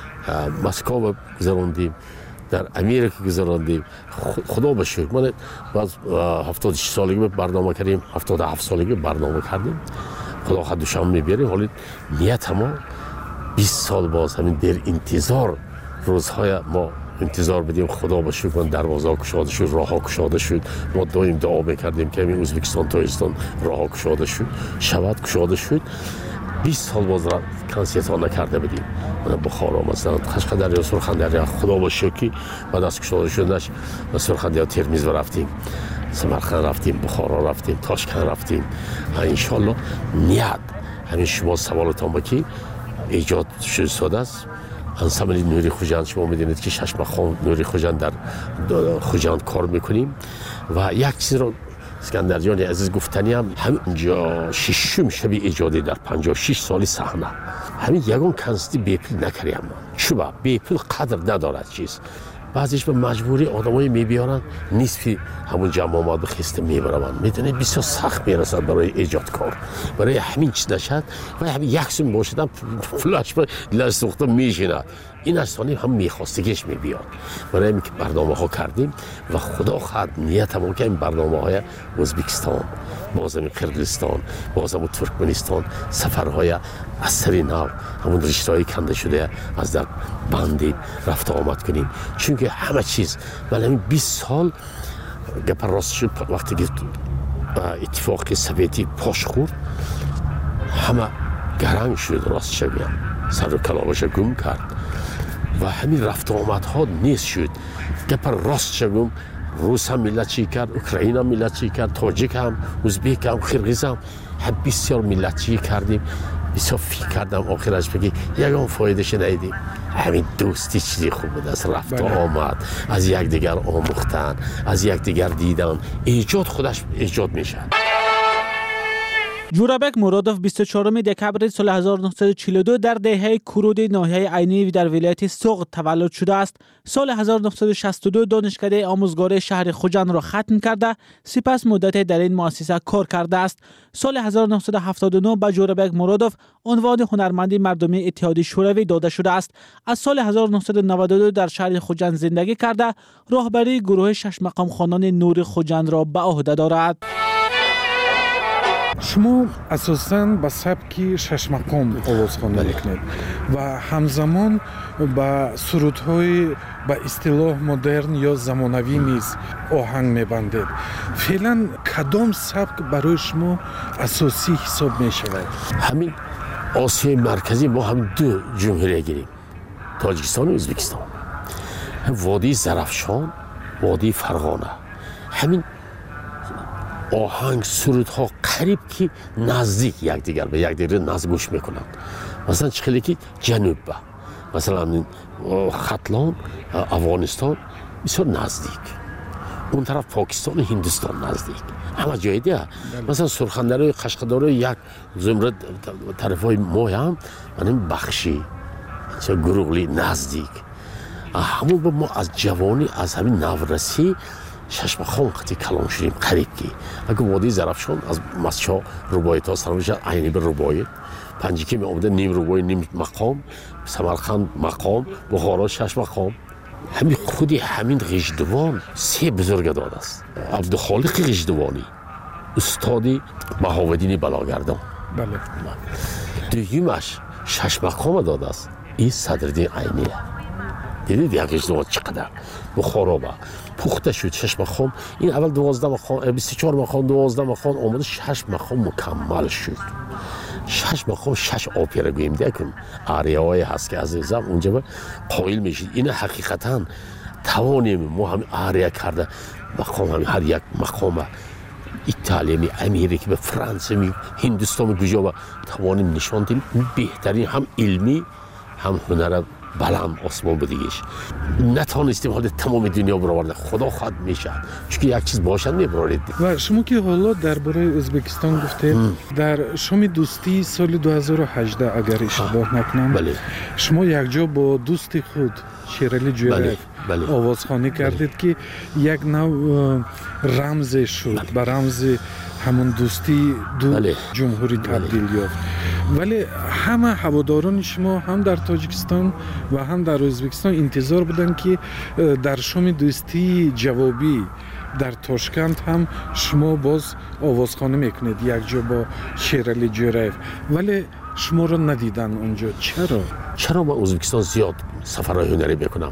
مسکو گذراندیم، در امریکا گذراندیم. خدا بشکر من باز 76 سالگی برنامه کردیم، 77 سالگی برنامه کردیم. خدا خواهد دوشم میبریم. حالی نیت ما 20 سال باز همین در انتظار روزهای ما انتظار بدیم. خدا بشکر دروازه گشاده شد، راه گشاده شد. ما دائم دعا میکردیم که همین ازبکستان تاجیکستان راه گشاده شد، شود گشاده شد. 20 سال باز را کنسیت ها نکرده بدیم. من بخارا مثلا قشقدر یا سرخندر خدا بشکر بعد از گشاده شدنش سرخندر ترمیز رفتیم، سمرقند رفتیم، بخارا رفتیم، تاشکند رفتیم. ان شاء الله نیت همین شما سوالتان بکی ایجاد شد است. انسمبل نوری خوجند شما میدونید که 6 مقام نوری خوجند در خوجند کار میکنیم و یک چیز رو اسکندر جان عزیز گفتنی هم همینجا ششم شب ایجادی در 56 سالی صحنه همین یگان کنستی بیپل نکردیم. چوبا بیپل قدر ندارد چیز. بعضیش به مجبوری آدمایی میبیارن نصفی همون جمع آمد به خسته میبرن. میدونید بسیار سخت میرسد برای ایجاد کار. برای همین چیز نشد و همین یک سوم باشدن فلاش به لسوخته میشینه. این اصلا هم میخواستگیش میبیاد. برای اینکه برنامه ها کردیم و خدا خواهد نیت ما که این برنامه های ازبکستان، بازم قرقیزستان، بازم ترکمنستان سفرهای اثری نو همون رشته‌های کنده شده از در بندی رفت آمد کنیم. چون که همه چیز من همین 20 سال گپ راست شد وقتی که اتفاق سویتی پاش خورد همه گرنگ شد. راست شویم سر و کلاهش گم کرد و همین رفت آمدها نیست شد. گپ راست شویم روس هم ملت چی کرد، اوکراین هم ملت چی کرد، تاجیک هم، ازبک هم، قرقیز هم بسیار ملت چی کردیم. بسیار فکر کردم آخرش بگی یگان فایدهش ندیدیم. همین دوستی چیزی خوب بود. از رفت آمد، از یک دیگر آموختن، از یک دیگر دیدن، ایجاد خودش ایجاد میشه. جورابک مرادوف 24 دکبر سال 1942 در دهه کرود ناحیه عینی در ولایت سوغد تولد شده است. سال 1962 دانشکده آموزگار شهر خوجند را ختم کرده، سپس مدت در این مؤسسه کار کرده است. سال 1979 به جورابک مرادوف عنوان هنرمند مردمی اتحادیه شوروی داده شده است. از سال 1992 در شهر خوجند زندگی کرده، راهبری گروه شش مقام خوانان نور خوجند را به عهده دارد. شما اساساً به سبک شش مقام آوازخوانی میکنید و همزمان با سرودهای به اصطلاح مدرن یا زمانوی نیز آهنگ میبندید. فعلا کدام سبک برای شما اساسی حساب میشود؟ همین آسیای مرکزی ما هم دو جمهوری گیریم، تاجیکستان و ازبکستان. وادی زرافشان، وادی فرغانه. همین آهنگ سرودها قریب که نزدیک یکدیگر به یکدیگر نزدیک گوش میکنند. مثلا چخیلی که جنوب با مثلا خطلان افغانستان بسیار نزدیک، اون طرف پاکستان و هندوستان نزدیک، همه جای دیگه. مثلا سرخندرهای قشقدار یک زمرد طرف های ما هم من بخشی چه گروغلی نزدیک. همون با ما از جوانی از همین نورسی شش مقام قطعی کلان شدیم قریب کی. اگه وادی زرافشان از مسچا رباعیت ها سر میشه عینی به رباعیت، پنجکی می آمده نیم رباعی نیم مقام، سمرقند مقام، بخارا شش مقام. همین خودی همین غیجدوان سه بزرگ داد است. عبدالخالق غیجدوانی، استادی بهاودین بلاگردان. بله. دویمش شش مقام داد است. این صدرالدین عینیه. دیدید یک غیجدوان چقدر بخارا با پخته شد. شش مقام این اول 12 مقام 24 مقام 12 مقام آمده 6 مقام مکمل شد. 6 مقام 6 آپیره گوییم دیگه آریاهای هست که عزیزم اونجا قائل میشید. این حقیقتا توانیم ما هم آریا کرده مقام هم هر یک مقام ایتالیا می امریکا به فرانسه می هندوستان می کجا توانیم نشان دهیم بهترین هم علمی هم هنر بلند آسمان بدیگش. نتانستیم حال تمام دنیا برآورده. خدا خواهد میشه چون یک چیز باشد میبرید. و شما که حالا درباره ازبکستان گفتید در شام دوستی سال 2018 اگر اشتباه نکنم بله. شما یک جا با دوست خود شیرالی جویرف بله. آوازخوانی کردید که یک نوع رمز شد به رمز همون دوستی دو جمهوری تبدیل یافت. ولی همه هواداران شما هم در تاجیکستان و هم در ازبکستان انتظار بودن که در شام دوستی جوابی در تاشکند هم شما باز آوازخوانی میکنید یک جا با شیرالی جویرف، ولی شما را ندیدن اونجا. چرا من ازبکستان زیاد سفرهای هنری میکنم؟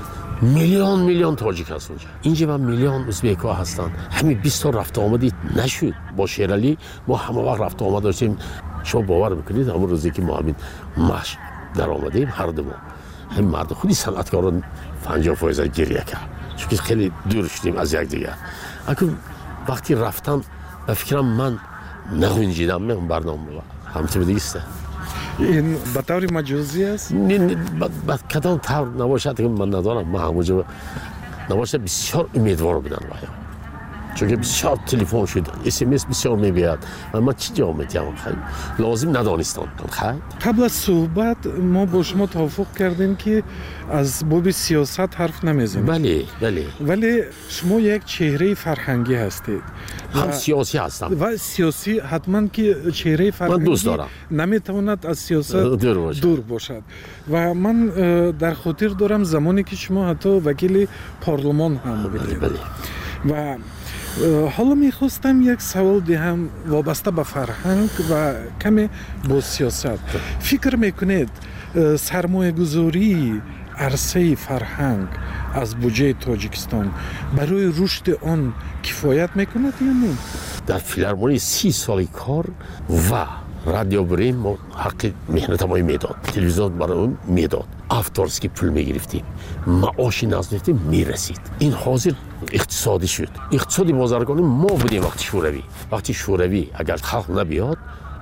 میلیون تاجیک هست اونجا. اینجا من میلیون ازبک ها هستن. همین 20 تا رفت آمدی نشد. با شیرالی ما همه وقت رفت آمد داشتیم. شما باور میکنید همون روزی که ما همین مشق در آمدیم هر دو ما همین مرد خودی صنعتکاران 50% گریه کرد چون خیلی دور شدیم از یک دیگر. اگه وقتی رفتم به فکرم من نگنجیدم من برنامه همچه دیگه است. این به طور مجازی است؟ نه به کدام طور نباشد که من ندارم. من همونجا نباشد بسیار امیدوار بودم باید چون که بسیار تلفن شد SMS بسیار میبید و من چی جواب میدم خیلی لازم ندانستم. خیلی قبل از صحبت ما با شما توافق کردیم که از باب سیاست حرف نمیزنیم. بله. ولی شما یک چهره فرهنگی هستید. هم سیاسی هستم و سیاسی حتما که چهره فرهنگی من دوست دارم. نمیتواند از سیاست دور باشد. و من در خاطر دارم زمانی که شما حتی وکیل پارلمان هم بودید. و حالا میخواستم یک سوال دهم وابسته به فرهنگ و کمی با سیاست. فکر میکنید سرمایه گذاری عرصه فرهنگ از بودجه تاجیکستان برای رشد آن کفایت میکند یا نه؟ در فیلارمونی 30 سال کار و رادیو بریم ما حق مهنت ما میداد، تلویزیون برای میداد، آفتارسکی پول میگرفتیم، معاشی نزدیک میرسید. این حاضر اقتصادی شد. اقتصادی بازرگانی ما بودیم وقتی شوروی اگر خلق نبیاد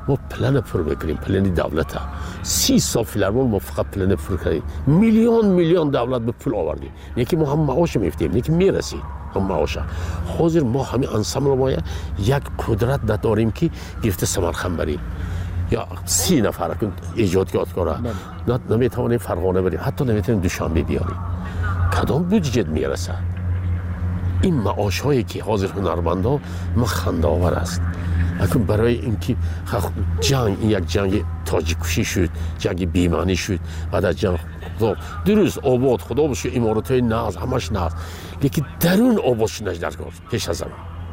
ما پلن پر میکنیم، پلن دولت ها 30 سال فیلرمون ما فقط پلن پر کردیم، میلیون دولت به پول آوردیم، یکی ما هم معاش میفتیم، یکی میرسید هم معاش. حاضر ما همین انسامبل ما یک قدرت نداریم که گرفته سمرقند بریم یا 30 نفر کن ایجادگاه نمیتونیم فرغانه بریم، حتی نمیتونیم دوشنبه بیاریم. کدام بودجه میرسه؟ این معاش هایی که حاضر هنرمندا ما خنده آور است. اکنون برای اینکه جنگ، این یک جنگ تاجیک کشی شد، جنگ بیمانی شد، بعد از جنگ درست آباد خدا بشه امارات های ناز همش ناز، لیکن درون آباد شدنش در کار پیش از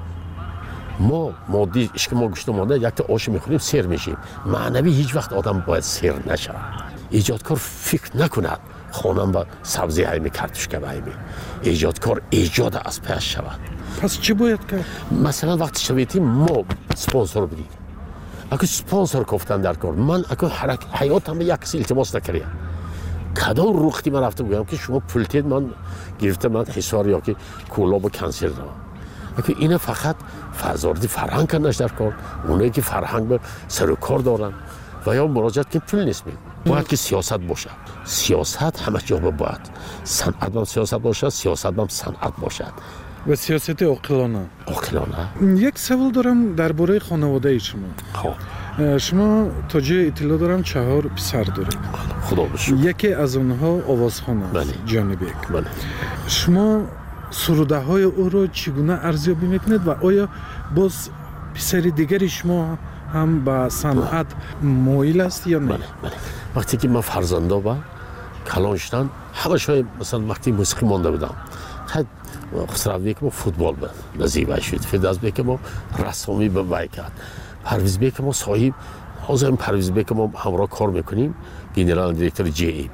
ما مادی اشک ما گوشت مانده یک تا آش میخوریم سیر میشیم، معنوی هیچ وقت آدم باید سیر نشه. ایجادکار فکر نکند خانم با سبزی هایمی کارتوشکا هایمی، ایجادکار ایجاد از پیش شود. پس چی باید کرد؟ مثلا وقتی شویدیم ما سپانسر بدیم، اگه سپانسر گفتن در کار، من اگه حیاتم به یک کسی التماس نکردم، کدام رختی من رفته بگم که شما پولتید من گرفته من حسار یا که کولاب و کنسر دارم. اگه اینه فقط فضاردی فرهنگ کردنش در کار، اونایی که فرهنگ به سر و کار دارن و یا مراجعت که پول نیست می باید که سیاست باشه، سیاست همه جا باید، صنعت هم سیاست باشه، سیاست هم صنعت باشه و سیاست عاقلانه. یک سوال دارم درباره خانواده شما. شما تا جای اطلاع دارم 4 پسر دارید. خدا بشکر. یکی از اونها آوازخوان است. جانبیک. شما سروده های او رو چگونه ارزیابی میکنید و آیا باز پسر دیگری شما هم به صنعت مایل است یا نه؟ وقتی که من فرزنده با کلان شدن همه شای مثلا وقتی موسیقی مانده بودم، خسرو بیک ما فوتبال به نزیبه شد، فردوس بیک ما رسامی به وی کرد، پرویز بیک ما صاحب حاضر پرویز بیک ما همراه کار میکنیم، گنرال دیرکتور جی ای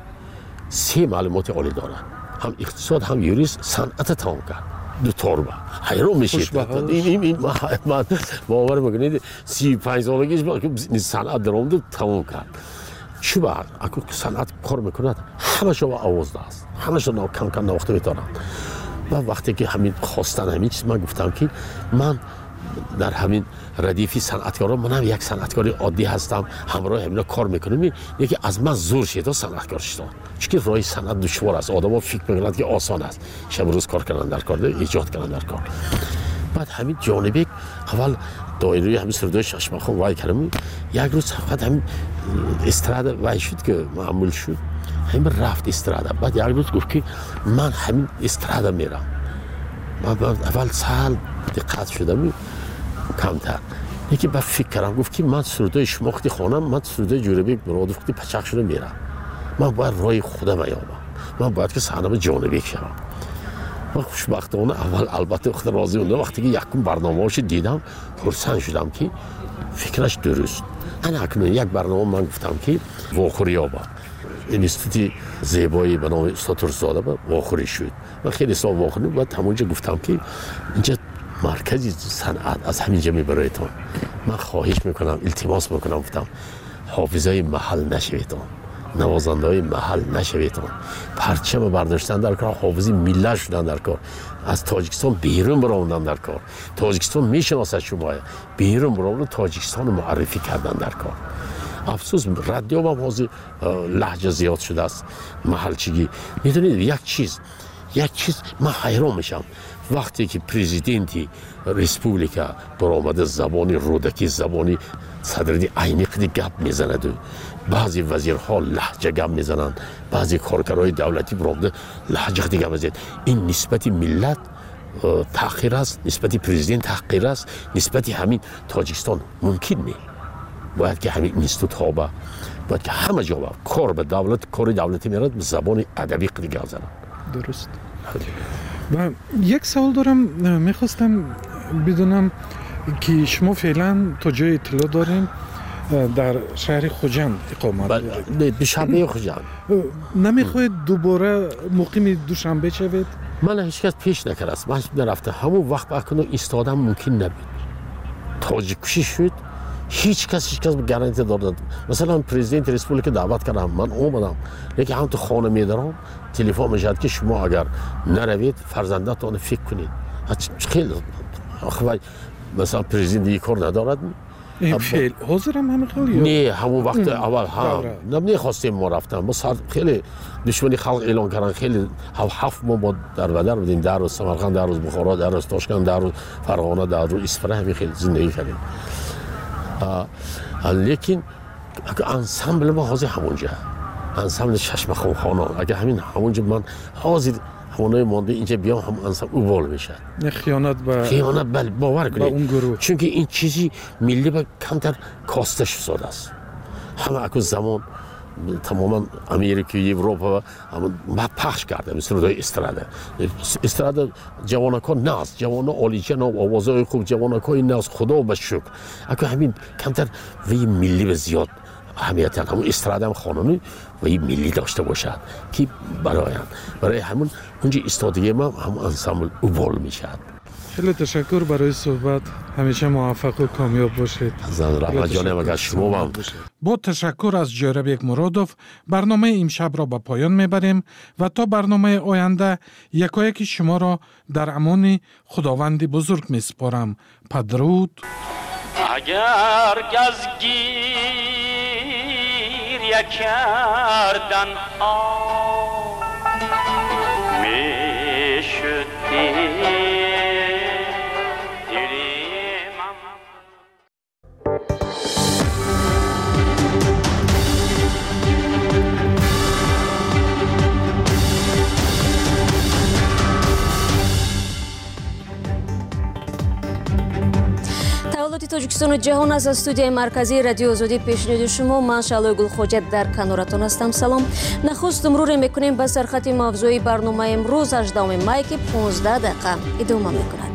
3 معلومات عالی دارن، هم اقتصاد هم یوریست، صنعت تمام کرد. دو توربه حیران میشید. این من باور میکنید 35 سالگیش صنعت درآمد تمام کرد. چی بعد اگه صنعت کار میکند همه شو آواز است، همه شو کم کم نواخته میتونن. و وقتی که همین خواستن همین چیز من گفتم که من در همین ردیفی صنعتکاران منم یک صنعتکار عادی هستم، همراه همینا کار میکنم، یکی از من زور شد صنعتکار شدم، چون راه صنعت دشوار است، آدما فکر میکنند که آسان است، شب روز کار کردن در کار، ایجاد کردن در کار. بعد همین جانبی اول دایره همین سردای ششمخان وای کردم، یک روز فقط همین استراده وای شد که معمول شد، همین رفت استراده. بعد یک روز گفت که من همین استراده میرم. من اول سال دقت شدم کمتر، یکی با فکر کردم گفت که من سردای شماختی خانم، من سردای جوربیک مرادفتی پچق شده میرم، من باید رای خودم ایامم، من باید که صحنم جانبیک شدم. من خوشبختانه اول البته وقت راضی موندم، وقتی که یکم برنامه‌اش دیدم خرسند شدم که فکرش درست. انا اکنون یک برنامه من گفتم که واخوری یابم، انستیتوت زیبایی به نام استاد رزاده با واخوری شد. من خیلی سال واخوری بعد همونجا گفتم که اینجا مرکزی صنعت از همینجا میبرایتون، من خواهش میکنم التماس میکنم، گفتم حافظای محل نشویتون، نوازندهای محل نشویتون، پرچم برداشتن در کار، حافظی ملت شدن در کار، از تاجیکستان بیرون براوندن در کار، تاجیکستان میشناسد شما، بیرون براوندن تاجیکستان معرفی کردن در کار. افسوس رادیو با حاضر لهجه زیاد شده است، محلچگی. میدونید یک چیز من حیران میشم وقتی که پرزیدنتی ریسپوبلیکا برآمده زبانی رودکی، زبانی صدری عینی قدی گپ میزند و بعضی وزیرها لهجه گپ میزنند، بعضی کارگرای دولتی برآمده لهجه قدی گپ میزنند. این نسبت ملت تحقیر است، نسبت پرزیدنت تحقیر است، نسبت همین تاجیکستان ممکن نیست. باید که همین اینستیتوت ها باید که همه جا کار به دولت، کار دولتی میرد به زبان ادبی قدی گپ زنند. درست. و یک سوال دارم، میخواستم بدونم که شما فعلا تا جای اطلاع داریم در شهر خوجند اقامت دارید. دوشنبه خوجند. نمیخواید دوباره مقیم دوشنبه شوید؟ من هیچ کس پیش نکرد است، من نرفته، همون وقت اکنون ایستادن ممکن نبود، تاجیک کشی شد، هیچ کس گارانتی داد. مثلا پرزیدنت ریسپوبلیک دعوت کردم، من اومدم، لیکن هم تو خانه میدارم تلفن میشد که شما اگر نروید فرزندتان فکر کنید. خیلی آخه مثلا پرزیدنت یک کار ندارد، این فعل حاضر هم همه خیلی نه همون وقت اول هم نمیخواستیم ما رفتن ما خیلی دشمنی خلق اعلان کردن خیلی 7 ماه ما در بدر بودیم در روز سمرقند در روز بخارا در روز تاشکند در روز فرغانه در روز اصفهان همین خیلی زندگی کردیم لیکن انسامبل ما حاضر همونجا انسامبل چشم خانه اگه همین همونجا من حاضر همونای مانده اینجا بیام هم انسان اوبال میشه خیانت بله باور کنید چون که این چیزی ملی با کمتر کاستش شده است همه اکو زمان تماما امریکا اروپا ما پخش کرده مثل روی استراده جوانکا ناز جوانا عالی جناب آوازهای خوب جوانکای ناز خدا به شکر اکو همین کمتر وی ملی به زیاد اهمیت همون استراده هم خانونی و این ملی داشته باشد که برای همون اونجا استادگی ما هم انسامبل اوبال میشد. خیلی تشکر برای صحبت همیشه موفق و کامیاب باشید. رحمت جانم اگر شما هم با تشکر از جوربک مرادوف برنامه امشب را به پایان میبریم و تا برنامه آینده یکایک شما را در امان خداوند بزرگ میسپارم. پدرود. اگر گزگیر کردن می شدی тоҷикистону ҷаҳон аз студияи марказии радиои озодӣ пешниҳоди шумо ман шаълои гулхоҷат дар каноратон ҳастам. салом. нахуст муруре мекунем ба сархати мавзӯи барномаи имрӯз 18 май ки 15 дақиқа идома мекунад.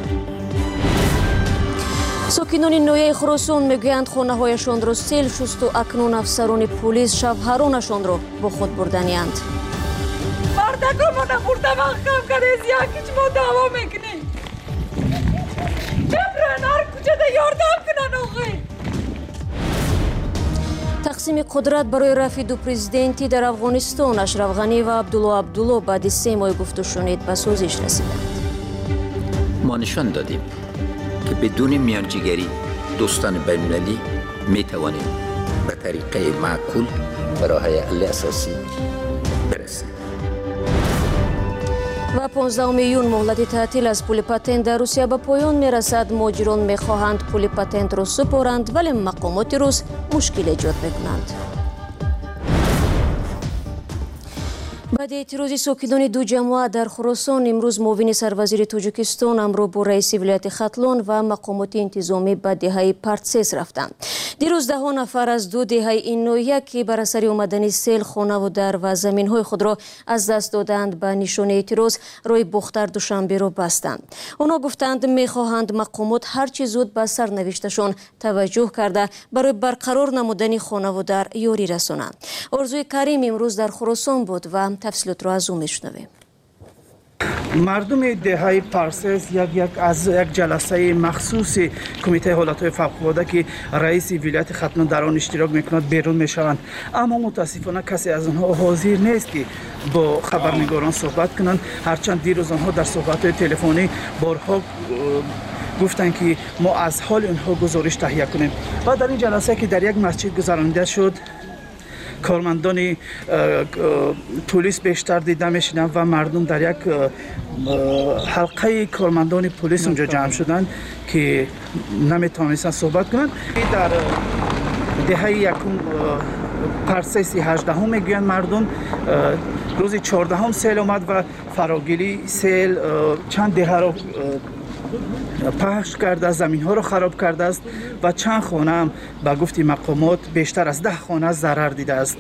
сокинони ноҳияи хуросон мегӯянд хонаҳояшонро сел шусту акнун афсарони полис шавҳаронашонро бо худ бурданиянд. мардакомона хурдаман хам кадез якич мо даъво мекунем. бибран ҳар куҷада ёрдам кунан оғай. тақсими қудрат барои рафъи ду президенти дар афғонистон ашраф ғанӣ ва абдулло абдулло баъди 3 моҳи гуфтушунид ба созиш расиданд. ما نشان دادیم که بدون میانجیگری دوستان بین‌المللی می توانیم به طریقه معقول به راه حل اساسی برسیم. و 15 июн муҳлати таътил аз пули патент дар русия ба поён мерасад. муҳоҷирон мехоҳанд пули патентро супоранд вале мақомоти рус мушкил эҷод мекунанд. баъди эътирози сокинони ду ҷамоат дар хуросон имрӯз муовини сарвазири тоҷикистон ҳамроҳ бо раиси вилояти хатлон ва мақомоти интизомӣ ба деҳаи партсес рафтанд. дирӯз 10 нафар аз ду деҳаи ин ноҳия ки бар асари омадани сел хонаву дар ва заминҳои худро аз даст доданд ба нишони эътироз роҳи бохтар душанберо бастанд. онҳо гуфтанд мехоҳанд мақомот ҳарчи зуд ба сарнавишташон таваҷҷӯҳ карда барои барқарор намудани хонаводар ёрӣ расонанд. орзуи карим имрӯз дар хуросон буд ва тафсилотро аз ӯ мешунавем. мардуми деҳаи парсес аз як ҷаласаи махсуси кумитаи ҳолатҳои фавқулода ки раиси вилояти хатлон дар он иштирок мекунад берун мешаванд, аммо мутаассифона касе аз онҳо ҳозир нест ки бо хабарнигорон суҳбат кунанд. ҳарчанд дирӯз онҳо дар суҳбатҳои телефонӣ борҳо гуфтанд ки мо аз ҳоли онҳо гузориш таҳия кунем. ва дар ин ҷаласае ки дар як масҷид гузаронида шуд, کارمندان پلیس بیشتر دیده میشدند و مردم در یک حلقه کارمندان پلیس اونجا جمع شدند که نمیتونستند صحبت کنند. در دهه یکم پرسس 18 میگویند مردم روز 14 سیل آمد و فراگیری سیل چند دهه را پخش کرده، زمین ها را خراب کرده است و چند خانه هم به گفت مقامات بیشتر از 10 خانه ضرر دیده است.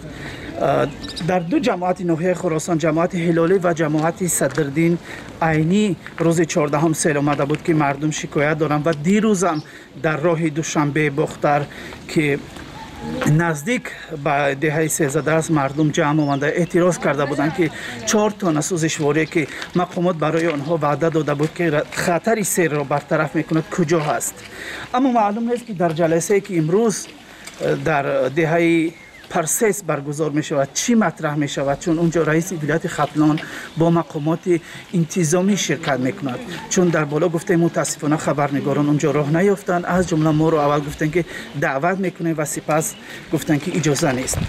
در دو جماعت ناحیه خراسان، جماعت هلالی و جماعت صدرالدین عینی روز 14 سیل آمده بود که مردم شکایت دارند و دیروز هم در راه دوشنبه باختر که نزدیک به دهه 13 است مردم جمع آمده اعتراض کرده بودند که 4 تن سوزشواری که مقامات برای آنها وعده داده بود که خطر سیل را برطرف میکند کجا هست. اما معلوم نیست که در جلسه که امروز در دهه پرسس برگزار می شود چی مطرح می شود؟ چون اونجا رئیس ولایت ختلان با مقامات انتظامی شرکت میکند. چون در بالا گفته متاسفانه خبرنگاران اونجا راه نیافتند، از جمله ما رو اول گفتن که دعوت میکنه و سپس گفتن که اجازه نیست.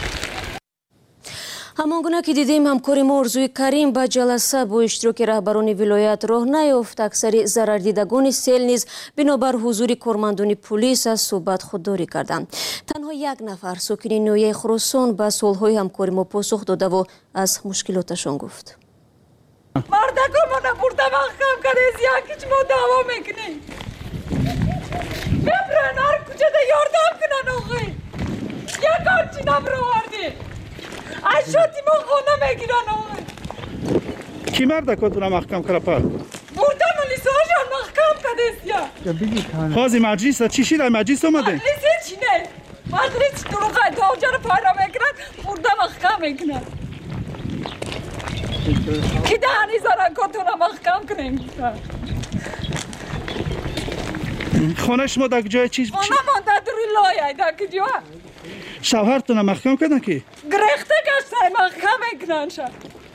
ҳамон ки дидем ҳамкори мо орзуи карим ба ҷаласа бо иштироки раҳбарони вилоят роҳ наёфт. аксари зарардидагони сел низ бинобар ҳузури кормандони полис аз суҳбат худдорӣ карданд. танҳо як нафар сокини ноҳияи Хуросон ба суолҳои ҳамкори мо посух додаву аз мушкилоташон гуфт. мардакомона бурда маҳкам кардез, якич мо даъво мекунем. бебран ҳар куҷада ёрдам кунан оғи. якончи наброварди. اشاتی ما خونه میگیرن آقای کی مردکاتون محکم کرده پر؟ بردن ملیساژان محکم کرده خازی مجلس چی شید مجلس اومده؟ مجلس چی نه؟ مجلس دروغه داوجه رو پایرا میکنن بردن محکم میکنن کی دهنی زرنگاتون محکم کنیم خانه شما در جای چیز؟ خانه من در روی لایه در کجا؟ شوهرتون محکم کردن کی؟ گرخته گشته محکم میکنن شد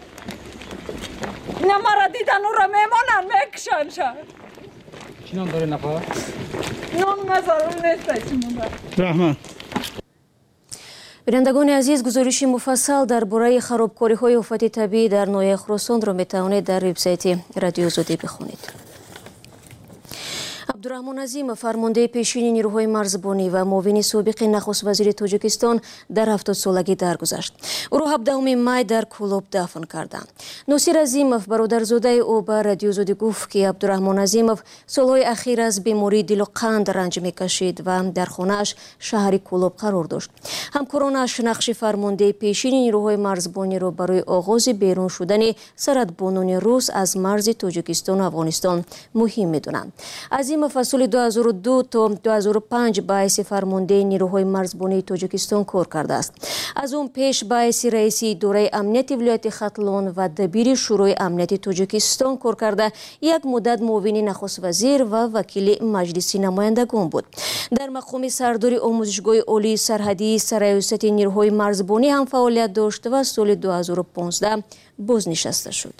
اینا مرا دیدن او را میمانن میکشن شد چی نام داره نفر؟ نام نظرون نیسته چی مونده رحمان бинандагони азиз, гузориши муфассал дар бораи харобкориҳои офати табиӣ дар ноҳияи Хуросонро метавонед дар вебсайти Радиои Озодӣ бихонед. абдураҳмон азимов, фармондаи пешини нирӯҳои марзбонӣ ва муовини собиқи нахуст вазири Тоҷикистон дар 70-солагӣ даргузашт. ӯро 17 май дар Кӯлоб дафн карданд. Носир Азимов, бародарзодаи ӯ ба Радиои Озодӣ гуфт ки Абдураҳмон Азимов солҳои ахир аз бемории дилу қанд ранҷ мекашид ва дар хонааш шаҳри Кӯлоб қарор дошт. ҳамкоронаш нақши фармондаи пешини нирӯҳои марзбониро барои оғози берун шудани саратбонуни рус аз марзи Тоҷикистону Афғонистон муҳим медонанд. Азимов аз соли 2002 то 2005 ба ҳайси фармондаи нирӯҳои марзбонии Тоҷикистон кор кардааст. аз он пеш ба ҳайси раиси идораи амнияти вилояти Хатлон ва дабири шӯрои амнияти Тоҷикистон кор карда, як муддат муовини нахуствазир ва вакили маҷлиси намояндагон буд. дар мақоми сардори омӯзишгоҳи олии сарҳадии сарраёсати нирӯҳои марзбонӣ ҳам фаъолият дошт ва соли 2015 бознишаста шуд.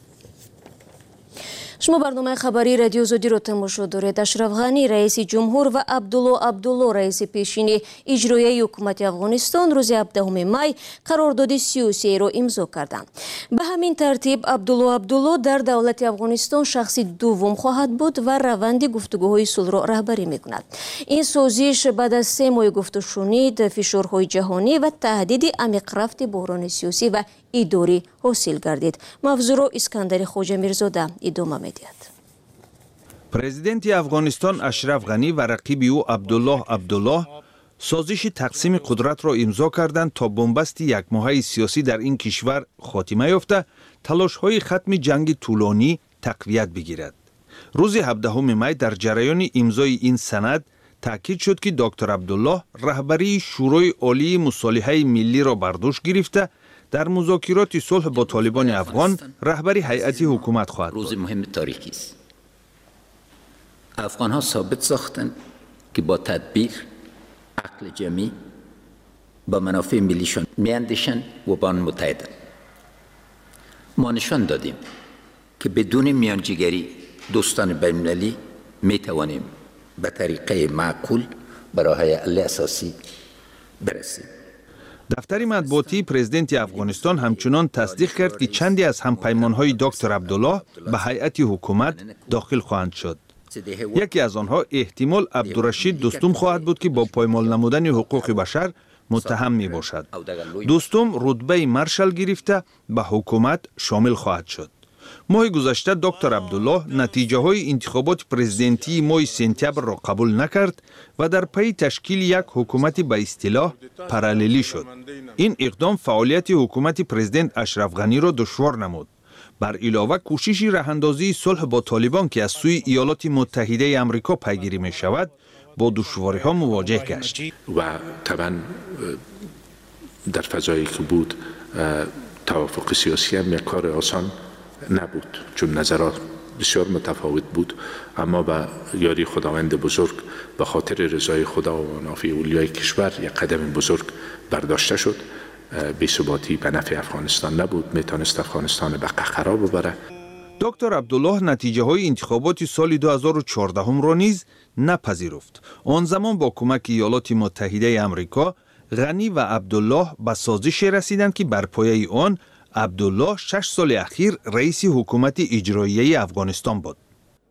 шумо барномаи хабарии Радиои Озодиро тамошо доред. Ашраф Ғани, раиси ҷумҳур ва Абдулло Абдулло, раиси пешини иҷроияи ҳукумати Афғонистон рӯзи 17 май қарордоди сиёсиеро имзо карданд. ба ҳамин тартиб Абдулло Абдулло дар давлати Афғонистон шахси дуввум хоҳад буд ва раванди гуфтугӯҳои сулҳро раҳбарӣ мекунад. ин созиш баъд аз 3 моҳи гуфтушунид, фишорҳои ҷаҳонӣ ва таҳдиди амиқрафти буҳрони сиёсӣ ва идорӣ ҳосил гардид. мавзӯъро Искандари Хоҷамирзода идома медиҳад. президенти Афғонистон Ашраф Ғани ва рақиби ӯ Абдуллоҳ Абдуллоҳ созиши тақсими қудратро имзо карданд то бомбасти якмоҳаи сиёсӣ дар ин кишвар хотима ёфта, талошҳои хатми ҷанги тӯлонӣ тақвият бигирад. рӯзи 17 май дар ҷараёни имзои ин санад таъкид шуд ки доктор Абдуллоҳ раҳбарии шӯрои олии мусолиҳаи миллиро бар дӯш гирифта, дар музокироти сулҳ бо толибони афғон раҳбари ҳайати ҳукумат хоҳад буд. روز مهم تاریخی است. افغان ها ثابت ساختند که با تدبیر عقل جمعی با منافع ملیشان میاندیشند و با آن متحدند. ما نشان دادیم که بدون میانجیگری دوستان بین‌المللی میتوانیم به طریقه معقول به راه حل اساسی برسیم. дафтари матбуотии президенти Афғонистон ҳамчунон тасдиқ кард ки чанде аз ҳампаймонҳои доктор Абдуллоҳ ба ҳайати ҳукумат дохил хоҳанд шуд. яке аз онҳо эҳтимол Абдурашид Дустум хоҳад буд ки бо поймол намудани ҳуқуқи башар муттаҳам мебошад. Дустум рутбаи маршал гирифта ба ҳукумат шомил хоҳад шуд. моҳи гузашта доктор Абдуллоҳ натиҷаҳои интихоботи президентии моҳи сентябрро қабул накард ва дар пайи ташкили як ҳукумати ба истилоҳ параллелӣ шуд. ин иқдом фаъолияти ҳукумати президент Ашраф Ғаниро душвор намуд. бар илова кӯшиши раҳандозии сулҳ бо толибон ки аз сӯи иёлоти муттаҳидаи амрико пайгирӣ мешавад бо душвориҳо мувоҷеҳ гашт. و طبعا در فضایی که بود توافق سیاسی هم یک کار آسان نبود، چون نظرات بسیار متفاوت بود، اما با یاری خداوند بزرگ به خاطر رضای خدا و منافع اولیای کشور یک قدم بزرگ برداشته شد. بی‌ثباتی به نفع افغانستان نبود، میتونست افغانستان به قهقرا ببره. دکتر عبدالله نتیجه های انتخابات سال 2014 را نیز نپذیرفت. آن زمان با کمک ایالات متحده آمریکا غنی و عبدالله به سازش رسیدند که بر پایه آن عبدالله 6 سال اخیر رئیس حکومت اجراییه افغانستان بود.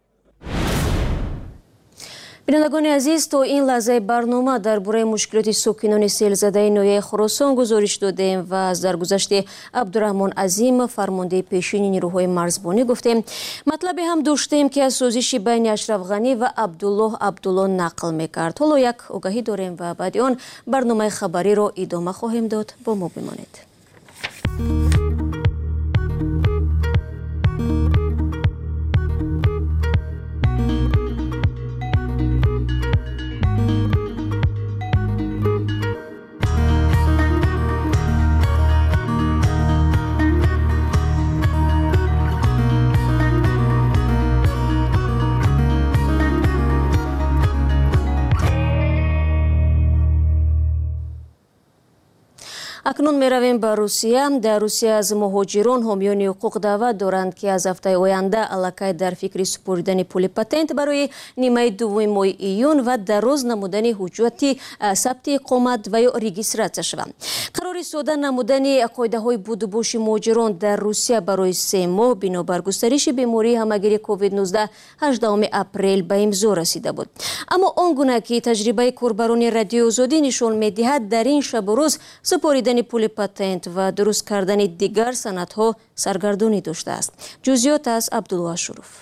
بینندگان عزیز، تا این لحظه برنامه درباره مشکلات ساکنان سیلزده ناحیه خراسان گزارش دادیم و از درگذشت عبدالرحمن عظیم فرمانده پیشین نیروهای مرزبانی گفتیم. مطلبی هم داشتیم که از سازش بین اشرف غنی و عبدالله نقل میکرد. حالا یک آگاهی داریم و بعد آن برنامه خبری را ادامه خواهیم داد. با ما بمانید. اکنون میرویم به روسیه. در روسیه از مهاجران حامیان حقوق دعوت دارند که از هفته آینده الکی در فکر سپردن پول پاتنت برای نیمه دوم ماه ایون و دراز نمودن حجتی ثبت اقامت و یا رجیستراسیون شوند. قرار ساده نمودن قاعده های بود و باش مهاجران در روسیه برای 3 ماه بنابر گسترش بیماری همگیری کووید 19 18 اپریل به امضا رسیده بود. اما آنگونه که تجربه کاربران رادیو آزادی نشان می‌دهد در این شب و روز سپردن پول پاتنت و درست کردن دیگر سندها سرگردانی داشته است. جزئیات از عبدالله شروف.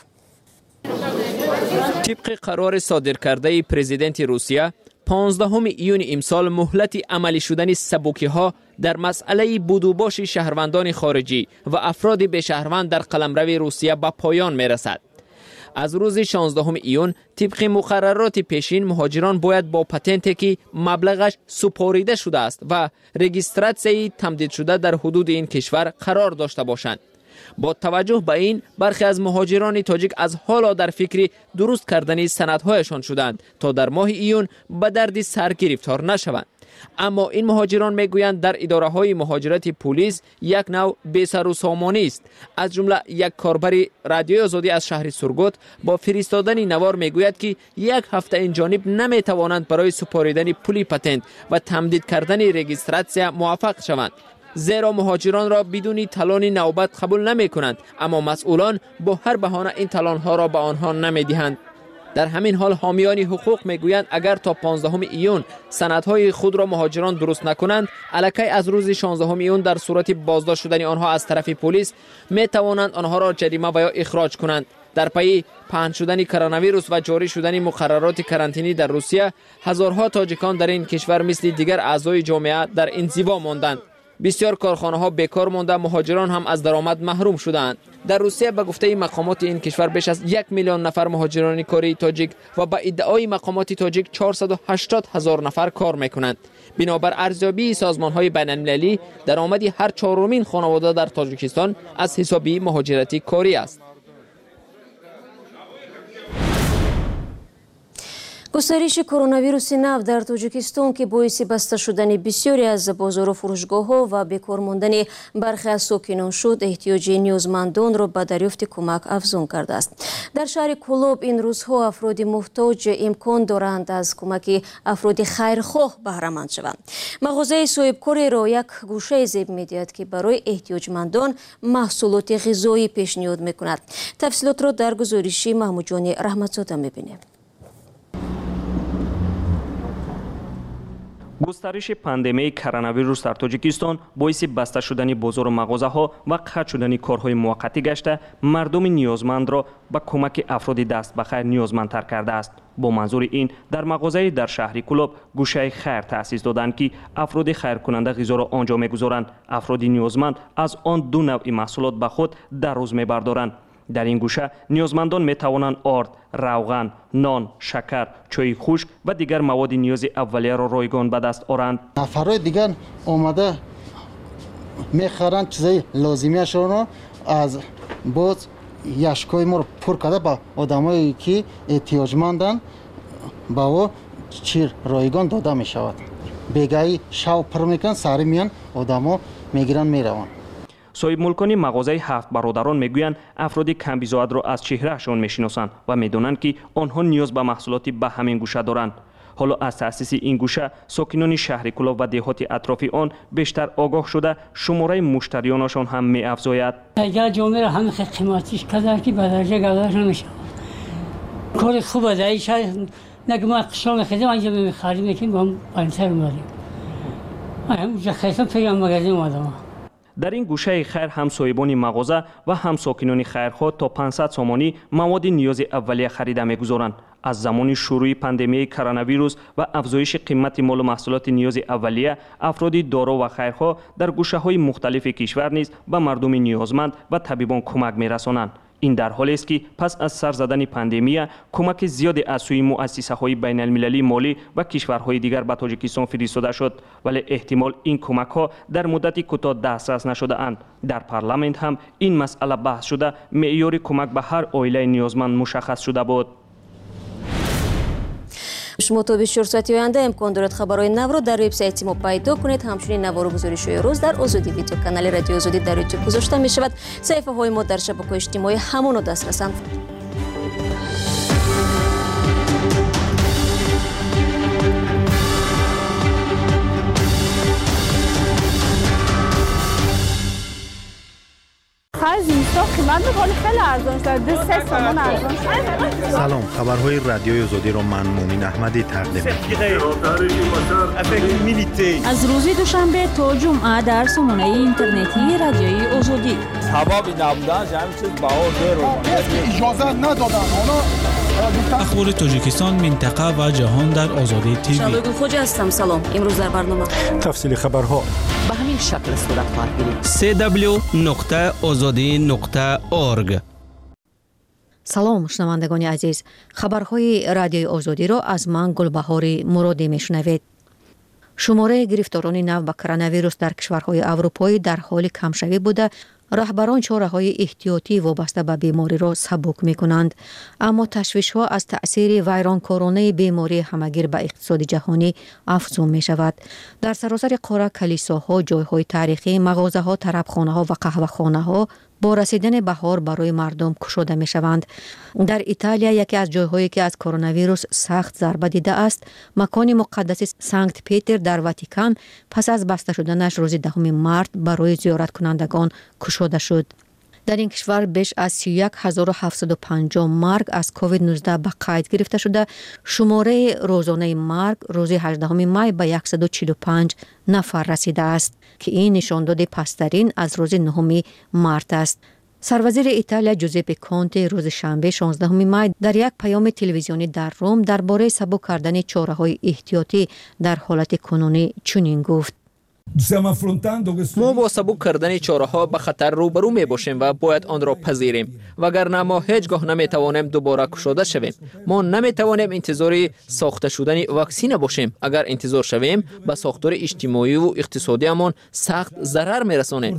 طبق قرار صادر کرده پرزیدنت روسیه 15 ایون امسال مهلت عملی شدن سبوکی‌ها در مسئله بودوباش شهروندان خارجی و افراد به شهروند در قلمرو روسیه به پایان می‌رسد. از روز 16 ایون طبق مقررات پیشین مهاجران باید با پاتنتی که مبلغش سپاریده شده است و رجیستراسیون تمدید شده در حدود این کشور قرار داشته باشند. با توجه به این برخی از مهاجران تاجیک از حالا در فکر درست کردن سندهایشان شدند تا در ماه ایون به درد سر گرفتار نشوند. اما این مهاجران میگویند در اداره های مهاجرت پلیس یک نوع بی سر و سامانی است. از جمله یک کاربر رادیو آزادی از شهر سورگوت با فرستادن نوار میگوید که یک هفته این جانب نمیتوانند برای سپاریدن پول پاتنت و تمدید کردن رجیستراسیون موفق شوند، زیرا مهاجران را بدون تالان نوبت قبول نمی کنند، اما مسئولان با هر بهانه این تالان ها را به آنها نمی دهند. در همین حال حامیان حقوق میگویند اگر تا 15 ایون سندهای خود را مهاجران درست نکنند، الکی از روز 16 ایون در صورت بازداشت شدن آنها از طرف پلیس می توانند آنها را جریمه و یا اخراج کنند. در پی پهن شدن کرونا ویروس و جاری شدن مقررات کرانتینی در روسیه، هزارها تاجیکان در این کشور مثل دیگر اعضای جامعه در انزوا ماندند. بسیار کارخانه ها بیکار مانده، مهاجران هم از درآمد محروم شدند. در روسیه به گفته مقامات این کشور بیش از 1 میلیون نفر مهاجران کاری تاجیک و به ادعای مقامات تاجیک 480,000 نفر کار میکنند. بنابر ارزیابی سازمان‌های بین‌المللی، درآمد هر چهارمین خانواده در تاجیکستان از حساب مهاجرتی کاری است. گسترش کرونا ویروس نو در تاجیکستان که باعث بسته شدن بسیاری از بازار و فروشگاه‌ها و بیکار ماندن برخی از ساکنان شد، احتیاج نیازمندان را به دریافت کمک افزون کرده است. در شهر کولوب این روزها افراد محتاج امکان دارند از کمک افراد خیرخواه بهره مند شوند. مغازه صاحبکاری را یک گوشه زیب می‌دهد که برای احتیاجمندان محصولات غذایی پیشنهاد می‌کند. تفصیلات را در گزارش محمود جان رحمتزاده می‌بینیم. گسترش پاندمی کرونا ویروس در تاجیکستان باعث بسته شدن بازار و مغازه ها و قطع شدن کارهای موقتی گشته مردم نیازمند را به کمک افراد دست به خیر نیازمندتر کرده است. با منظور این در مغازه در شهر کولوب گوشه خیر تأسیس دادند که افراد خیر کننده غذا را آنجا میگذارند. افراد نیازمند از آن دو نوع محصولات به خود در روز میبردارند. در این گوشه نیازمندان می توانند آرد، روغن، نان، شکر، چای خشک و دیگر مواد نیاز اولیه را رایگان به دست آورند. نفرای دیگر آمده میخرند چیزای لازمیشون را از باز یشکای ما رو پر کرده با آدمایی که احتیاجمندن با او چیر رایگان داده می شود. бегай шав пир мекан сари миян одамо мегиран мераванд. соҳибмулкони мағозаи ҳафт бародарон мегӯянд афроди камбизоатро аз чеҳраашон мешиносанд ва медонанд ки онҳо ниёз ба маҳсулоти ба ҳамин гӯша доранд. ҳоло аз таъсиси ин гӯша сокинони шаҳри кӯлов ва деҳоти атрофи он бештар огоҳ шуда шумораи муштариёнашон ҳам меафзояд. агар ҷомеро ҳами қиматиш карданд ки ба дараҷа гардаш намешавад. кори хуб аст ай шаҳр нагӯ ман қишлоқ мехезам анҷо мехаридем лекин ба баландтар омадем. ҳамҷа хестам пегам магазин омадам. дар ин гӯшаи хайр ҳам соҳибони мағоза ва ҳам сокинони хайрхоҳ то 500 сомонӣ маводи ниёзи аввалия харида мегузоранд. аз замони шурӯи пандемияи коронавирус ва афзоиши қимати молу маҳсулоти ниёзи аввалия афроди доро ва хайрхоҳ дар гӯшаҳои мухталифи кишвар низ ба мардуми ниёзманд ва табибон кӯмак мерасонанд. ин дар ҳолест ки пас аз сар задани пандемия кӯмаки зиёде аз сӯи муассисаҳои байналмилалии молӣ ва кишварҳои дигар ба тоҷикистон фиристода шуд, вале эҳтимол ин кӯмакҳо дар муддати кӯтоҳ дастрас нашудаанд. дар парламент ҳам ин масъала баҳс шуда меъёри кӯмак ба ҳар оилаи ниёзманд мушаххас шуда буд. шумо то 24 соати оянда имкон доред хабарҳои навро дар вебсайти мо пайдо кунед. ҳамчунин навору гузоришҳои рӯз дар озодӣ видеоканали радиои озодӣ дар ютуб гузошта мешавад. саҳифаҳои мо дар шабакаҳои иҷтимоӣ ҳамоно дастрасанд. سلام، خبرهای رادیوی آزادی را من مومین احمدی تقدیم می‌کنم. از روز دوشنبه تا جمعه در سامانه اینترنتی رادیوی آزادی. سبب نبودن همین چیز بهار اجازه ندادن اونا. اخبار تاجیکستان، منطقه و جهان در آزادی تیوی. شادوگل خوجا هستم. سلام. امروز در برنامه تفصیل خبرها به همین شکل صورت خواهد گرفت. www.azadi.org. سلام شنوندگان عزیز، خبرهای رادیوی آزادی را از من گلبهاری مرادی میشنوید. شماره گرفتاران نو به کرونا در کشورهای اروپایی در حال کمشوی بوده. رهبران چاره‌های احتیاطی وابسته به بیماری را سبک می‌کنند، اما تشویش‌ها از تأثیر ویرانکارانه بیماری همه‌گیر به اقتصاد جهانی افزون می‌شود. در سراسر قاره کلیساها، جای‌های تاریخی، مغازه‌ها، طربخانه‌ها و قهوه‌خانه‌ها با رسیدن بهار برای مردم گشوده می‌شوند. در ایتالیا یکی از جای‌هایی که از کرونا ویروس سخت ضربه دیده است، مکان مقدس سنت پیتر در واتیکان پس از بسته شدنش روز 10 مارس برای زیارت کنندگان گشوده شد. در این کشور بیش از 31750 مرگ از کووید 19 به قید گرفته شده. شماره روزانه مرگ روز 18 می به 145 نفر رسیده است که این نشانداد پسترین از روز 9 مارس است. سروزیر ایتالیا جوزپه کونته روز شنبه 16 می در یک پیام تلویزیونی در روم درباره سبک کردن چاره‌های احتیاطی در حالت کنونی چنین گفت: ما با سبک کردن چاره‌ها به خطر روبرو می باشیم و باید آن را پذیریم، وگرنه ما هیچگاه نمی توانیم دوباره گشوده شویم. ما نمی توانیم انتظار ساخته شدن واکسن باشیم. اگر انتظار شویم به ساختار اجتماعی و اقتصادیمان سخت ضرر می رسانیم.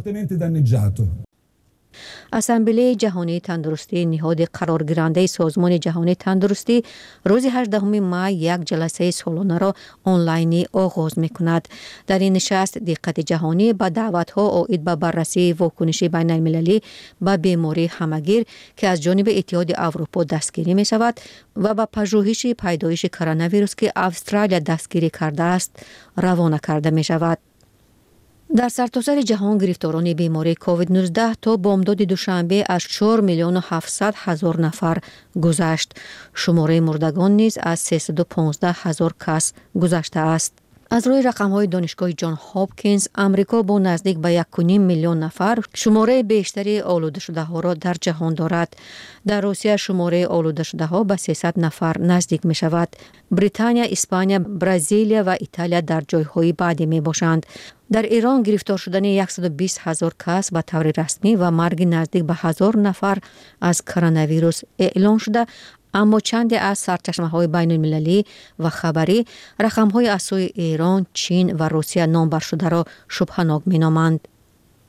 اسامبله جهانی تندرستی نهاد قرارگیرنده سازمان جهانی تندرستی روز 18 می یک جلسه سالانه را آنلاینی آغاز می‌کند. در این نشست دقت جهانی با دعوت‌ها آید به بررسی واکنش بین‌المللی به بیماری همه‌گیر که از جانب اتحاد اروپا دستگیری می‌شود و به پژوهش پیدایش کرونا ویروس که استرالیا دستگیری کرده است روانه کرده می‌شود. در سرتاسر جهان گرفتاران بیماری کووید 19 تا بامداد دوشنبه از 4,700,000 نفر گذشت. شماره مردگان نیز از 315,000 کس گذشته است. از روی رقم‌های دانشگاه جان هاپکینز، امریکا با نزدیک به 1.5 میلیون نفر شماره بیشتری آلوده شده ها را در جهان دارد. در روسیه شماره آلوده شده ها به 300 نفر نزدیک می شود. بریتانیا، اسپانیا، برزیل و ایتالیا در جای‌های بعدی می باشند. در ایران گرفتار شدن 120,000 کس به طور رسمی و مرگ نزدیک به 1000 نفر از کرونا ویروس اعلام شده، اما چند از سرچشمه‌های بین‌المللی و خبری رقم‌های از سوی ایران، چین و روسیه نامبر شده را شبهه‌ناک می‌نامند.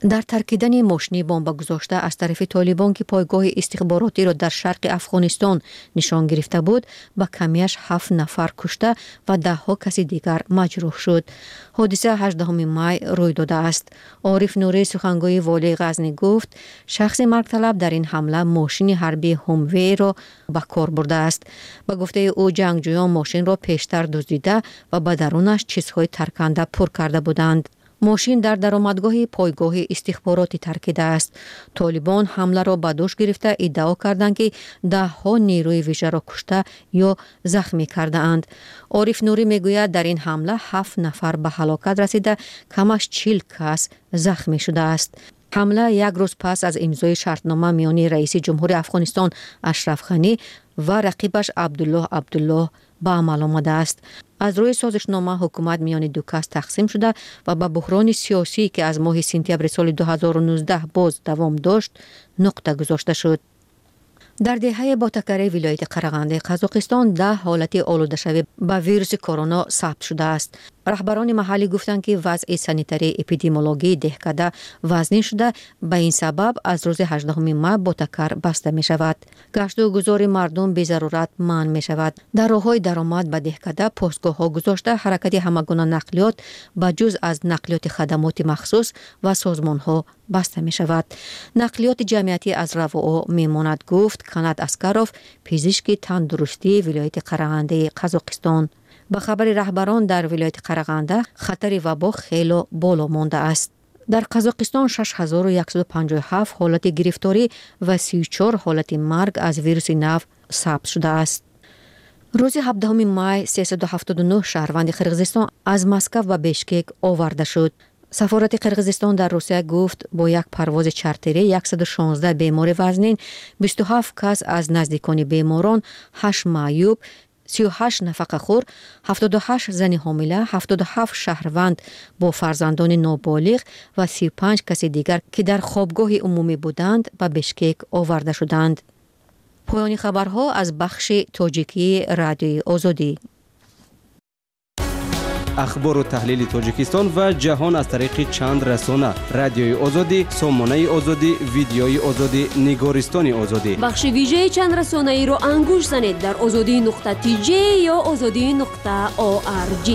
در ترکیدن ماشینی بمب گذاشته از طرف طالبان که پایگاه استخباراتی را در شرق افغانستان نشان گرفته بود، با کمیش 7 نفر کشته و 10 کسی دیگر مجروح شد. حادثه 18 می روی داده است. عارف نوری سخنگوی والی غزنی گفت شخص مرگ طلب در این حمله ماشین حربی هوموی را به کار برده است. به گفته او جنگجویان ماشین را پیشتر دزدیده و به درونش چیزهای ترکنده پر کرده بودند. ماشین در درآمدگاه پایگاه استخباراتی ترکیده است. طالبان حمله را به دوش گرفته ادعا کردند که 10 نیروی ویژه را کشته یا زخمی کرده اند. عارف نوری میگوید در این حمله 7 نفر به هلاکت رسیده، کمش 40 کس زخمی شده است. حمله یک روز پس از امضای شرطنامه میان رئیس جمهور افغانستان اشرف غنی و رقیبش عبدالله به عمل آمده است. از روی سازشنامه حکومت میان دو کس تقسیم شده و به بحران سیاسی که از ماه سپتامبر سال 2019 باز دوام داشت نقطه گذاشته شد. در دهه باتکره ولایت قرغنده قزاقستان 10 حالت آلوده شوی به ویروس کرونا ثبت شده است. رهبران محلی گفتند که وضع سانیتری اپیدمیولوژی دهکده وزنی شده، به این سبب از روز 18 می باتکر بسته می شود. گشت و گذار مردم به ضرورت منع می شود. در راههای درآمد به دهکده پستگاه ها گذاشته حرکت همگان نقلیات به جز از نقلیات خدمات مخصوص و سازمان ها بسته می شود. نقلیات جمعیتی از رواعه می ماند، گفت کاناد اسکاروف، پزشک تندرستی ولایت قرغنده قزاقستان. با خبر رهبران در ولایت قرغنده خطر وبا خیلی بالا مانده است. در قزاقستان 6157 حالت گرفتاری و 34 حالت مرگ از ویروس نو ثبت شده است. روز 17 می 379 شهروند قرغیزستان از مسکو و بشکک آورده شد. سفارت قرغیزستان در روسیه گفت با یک پرواز چارتری 116 بیمار وزنین، 27 کس از نزدیکان بیماران، 8 معیوب، 38 نفقه خور، 78 زن حامله، 77 شهروند با فرزندان نابالغ و 35 کس دیگر که در خوابگاه عمومی بودند به بشکک آورده شدند. پایان خبرها از بخش تاجیکی رادیوی آزادی. اخبار و تحلیل تاجیکستان و جهان از طریق چند رسانه: رادیوی آزادی، سامانه آزادی، ویدیوی آزادی، نگارستان آزادی. بخش ویژه چند رسانه ای را انگوش زنید در azadi.tj یا azadi.org.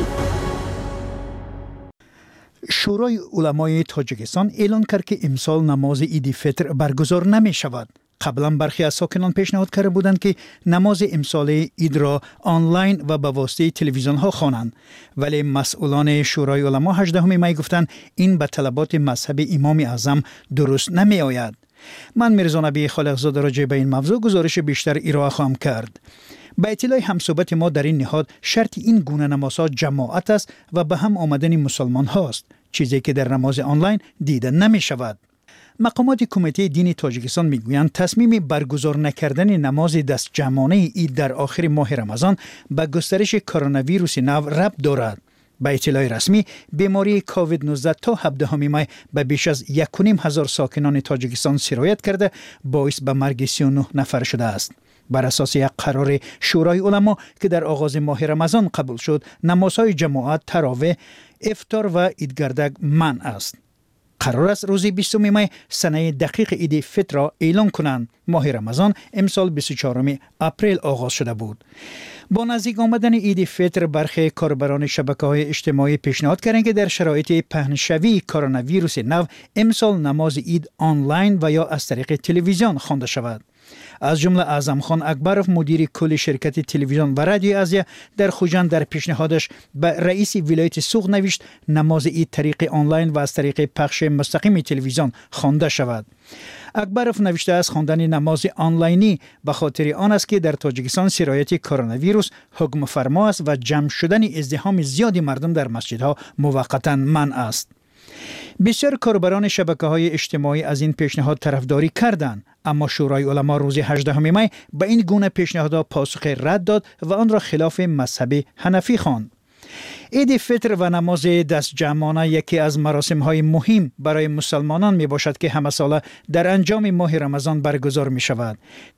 شورای علمای تاجیکستان اعلان کرد که امسال نماز عید فطر برگزار نمی شود. قبلا برخی از ساکنان پیشنهاد کرده بودند که نماز امسال عید را آنلاین و به واسطه تلویزیون ها خوانند، ولی مسئولان شورای علما 18 می گفتند این به طلبات مذهب امام اعظم درست نمی آید. من میرزا نبی خالقزاده راجع به این موضوع گزارش بیشتر ارائه خواهم کرد. به اطلاع همصحبت ما در این نهاد شرط این گونه نمازها جماعت است و به هم آمدن مسلمان هاست، چیزی که در نماز آنلاین دیده نمی شود. مقامات کمیته دین تاجیکستان میگویند تصمیم برگزار نکردن نماز دست جمعانه عید در آخر ماه رمضان به گسترش کرونا ویروس نو ربط دارد. به اطلاع رسمی بیماری کووید 19 تا 17 می به بیش از 1,500 ساکنان تاجیکستان سرایت کرده باعث به مرگ 39 نفر شده است. بر اساس یک قرار شورای علما که در آغاز ماه رمضان قبول شد، نمازهای جماعت، تراویح، افطار و عیدگردک منع است. قرار است روز 20 می سنه دقیق عید فطر را اعلان کنند. ماه رمضان امسال 24 اپریل آغاز شده بود. با نزدیک آمدن عید فطر برخی کاربران شبکه‌های اجتماعی پیشنهاد کردند که در شرایط پهنشوی کرونا ویروس نو امسال نماز عید آنلاین و یا از طریق تلویزیون خوانده شود. از جمله اعظم خان اکبروف مدیر کل شرکت تلویزیون و رادیو آزیا در خوجند در پیشنهادش به رئیس ولایت سوق نوشت نماز عید طریق آنلاین و از طریق پخش مستقیم تلویزیون خوانده شود. اکبروف نوشته از خواندن نماز آنلاینی به خاطر آن است که در تاجیکستان سرایت کرونا ویروس حکم فرما است و جمع شدن ازدحام زیادی مردم در مسجدها موقتا منع است. بسیار کاربران شبکه‌های اجتماعی از این پیشنهاد طرفداری کردند، اما شورای علما روز 18 می به این گونه پیشنهادات پاسخ رد داد و آن را خلاف مذهب حنفی خواند. عید فطر و نماز دست جمعانه یکی از مراسم‌های مهم برای مسلمانان می باشد که همه ساله در انجام ماه رمضان برگزار می شود.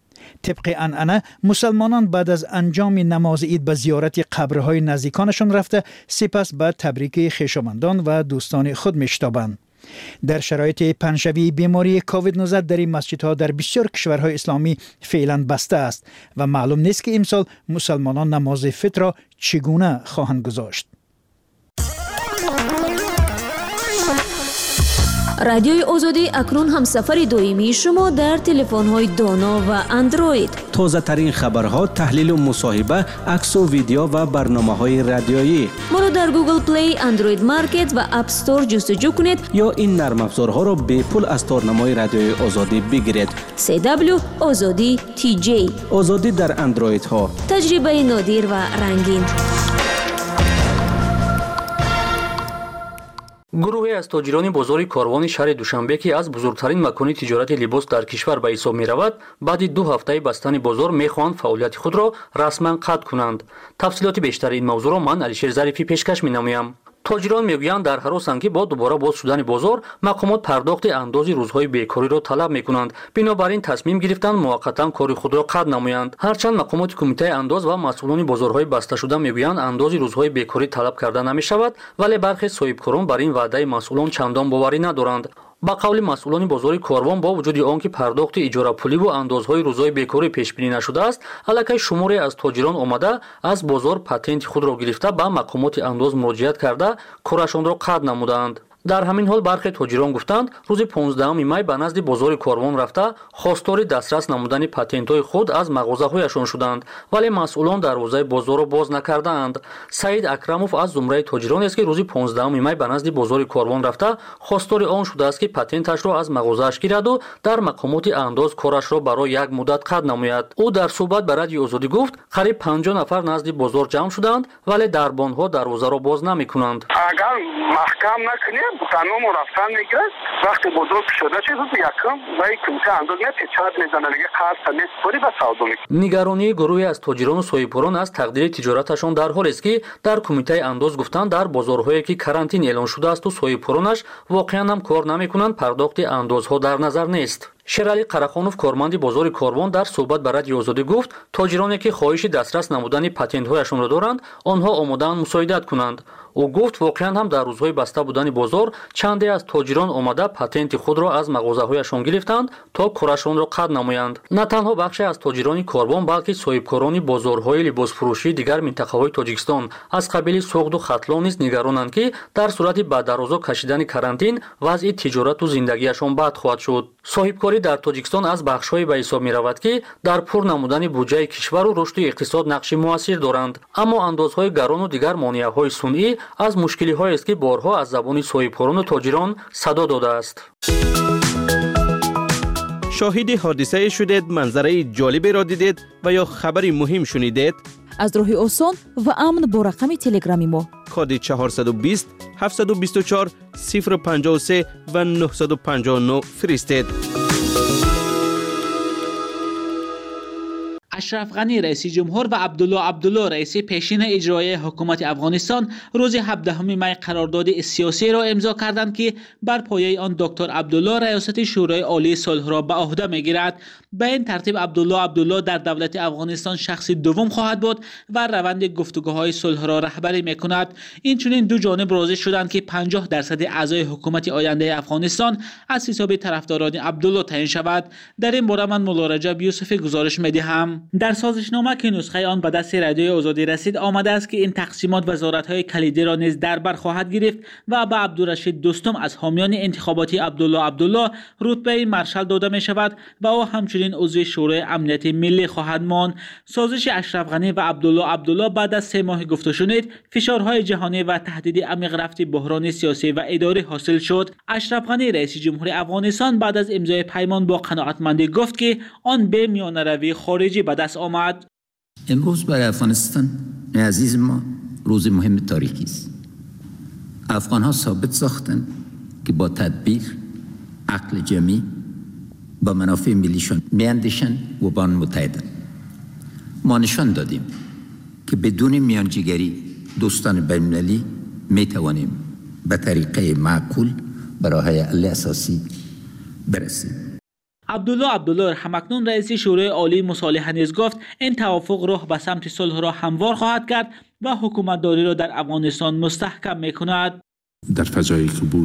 طبق عنعنه مسلمانان بعد از انجام نماز عید به زیارت قبرهای نزدیکانشان رفته سپس به تبریک خویشاوندان و دوستان خود می‌شتابند. در شرایط پنجشنبه بیماری کووید 19 در این مسجدها در بسیار کشورهای اسلامی فعلا بسته است و معلوم نیست که امسال مسلمانان نماز فطر را چگونه خواهند گذاشت. رادیوی آزادی اکنون هم سفر دائمی شما در تلفن‌های دانا و اندروید. تازه ترین خبرها، تحلیل و مصاحبه، عکس و ویدیو و برنامه‌های رادیویی. ما را در گوگل پلی، اندروید مارکت و اپ استور جستجو کنید یا این نرم افزارها را به پول از تارنمای رادیوی آزادی بگیرید. CW آزادی TJ. آزادی در اندروید ها. تجربه نادر و رنگین. گروهی از تاجران بازار کاروان شهر دوشنبه که از بزرگترین مکان تجارت لباس در کشور به حساب می رود، بعد 2 هفته بستن بازار می خواهند فعالیت خود را رسما قطع کنند. تفصیلات بیشتر این موضوع را من علیشیر ظریفی پیشکش می نمایم. تاجران میگویند در هراسند که با دوباره باز شدن بازار مقامات پرداخت اندازی روزهای بیکاری را طلب میکنند. بنابراین تصمیم گرفتند موقتا کاری خود را قطع نمایند. هرچند مقامات کمیته انداز و مسئولان بازارهای بسته شده میگویند اندازی روزهای بیکاری طلب کرده نمیشود، ولی برخی صاحبکاران بر این وعده مسئولان چندان باوری ندارند. با قول مسئولان بازار کاروان با وجود آنکه پرداخت اجاره پولی و اندازهای روزهای بیکاری پیش بینی نشده است، الکی شماری از تاجران آمده از بازار پاتنت خود را گرفته به مقامات انداز مراجعت کرده کارشان را قطع نمودند. در همین حال برخی تاجران گفتند روز 15 می به نزد بازار کاروان رفته خواستار دسترس نمودن پاتنت‌های خود از مغازه‌هایشان شدند، ولی مسئولان دروازه بازار را باز نکردند. سعید اکرموف از زمره تاجران است که روز 15 می به نزد بازار کاروان رفته خواستار آن شده است که پاتنتش را از مغازه‌اش گیرد و در مقامات انداز کارش را برای یک مدت قطع نماید. او در صحبت با رادیو آزادی گفت قریب 50 نفر نزد بازار جمع شدند، ولی دربان‌ها دروازه را باز نمی‌کنند. اگر محکم نکنیم تمام رفتن میگیره وقتی بزرگ شده چه بود یکم و کمیته انداز نمی‌چاد میزنه دیگه خرج نمی‌کنی و سودا می‌کنی. نگرانی گروهی از تاجران و صاحبکاران از تقدیر تجارتشان در حالی است که در کمیته انداز گفتند در بازارهایی که کرانتین اعلان شده است و صاحبکارانش واقعا هم کار نمی‌کنند پرداخت اندازها در نظر نیست. شیرعلی قرخانوف کارمند بازار کاروان در صحبت با رادیو آزادی گفت تاجرانی که خواهش دسترس نمودن پاتنت‌هایشان را دارند آنها آماده‌اند مساعدت کنند. او گفت واقعا هم در روزهای بسته بودن بازار چندی از تاجران آمده پاتنت خود را از مغازه‌هایشان گرفتند تا کارشان را قطع نمایند. نه تنها بخشی از تاجران کاروان بلکه صاحبکاران بازارهای لباس فروشی دیگر منطقه‌های تاجیکستان از قبیل سوغد و خطلان نیز نگرانند که در صورت به درازا کشیدن کرانتین وضع تجارت و زندگیشان بد خواهد شد. صاحبکاری در تاجیکستان از بخش‌های به حساب می‌رود که در پر نمودن بودجه کشور و رشد اقتصاد نقش موثر دارند، اما اندازهای گران و دیگر مانع‌های صنعی از مشکلی‌هایی است که بارها از زبان صاحبکاران و تاجران صدا داده است. شاهد حادثه شدید، منظره جالبی را دیدید و یا خبری مهم شنیدید؟ از راه آسان و امن با رقم تلگرامی ما کد 420 724 053 و 959 فرستید. اشرف غنی رئیس جمهور و عبدالله رئیس پیشین اجرایی حکومت افغانستان روز 17 می قرارداد سیاسی را امضا کردند که بر پایه آن دکتر عبدالله ریاست شورای عالی صلح را به عهده میگیرد. به این ترتیب عبدالله در دولت افغانستان شخص دوم خواهد بود و روند گفتگوهای صلح را رهبری میکند. اینچنین دو جانب راضی شدند که 50% اعضای حکومت آینده افغانستان از حساب طرفداران عبدالله تعیین شود. در این باره من مولا رجب یوسفی گزارش میدهم. در سازشنامه که نسخه آن به دست رادیوی آزادی رسید آمده است که این تقسیمات وزارت‌های کلیدی را نیز در بر خواهد گرفت و به عبدالرشید دوستم از حامیان انتخاباتی عبدالله رتبه مارشال داده می شود و او همچنین عضو شورای امنیت ملی خواهد ماند. سازش اشرف غنی و عبدالله بعد از 3 ماه گفته شنید فشارهای جهانی و تهدید عمیق رفت بحران سیاسی و اداری حاصل شد. اشرف غنی رئیس جمهور افغانستان بعد از امضای پیمان با قناعتمندی گفت که آن به میانروی خارجی به دست آمد. امروز برای افغانستان عزیز ما روز مهم تاریخی است. افغان ها ثابت ساختند که با تدبیر، عقل جمعی با منافع ملیشان میاندیشند و با آن متحدند. ما نشان دادیم که بدون میانجیگری دوستان بین‌المللی میتوانیم به طریقه معقول به راه‌های حل اساسی برسیم. عبدالله همکنون رئیس شورای عالی مصالحه نیز گفت این توافق راه به سمت صلح را هموار خواهد کرد و حکومت داری را در افغانستان مستحکم میکند. در فضایی که بود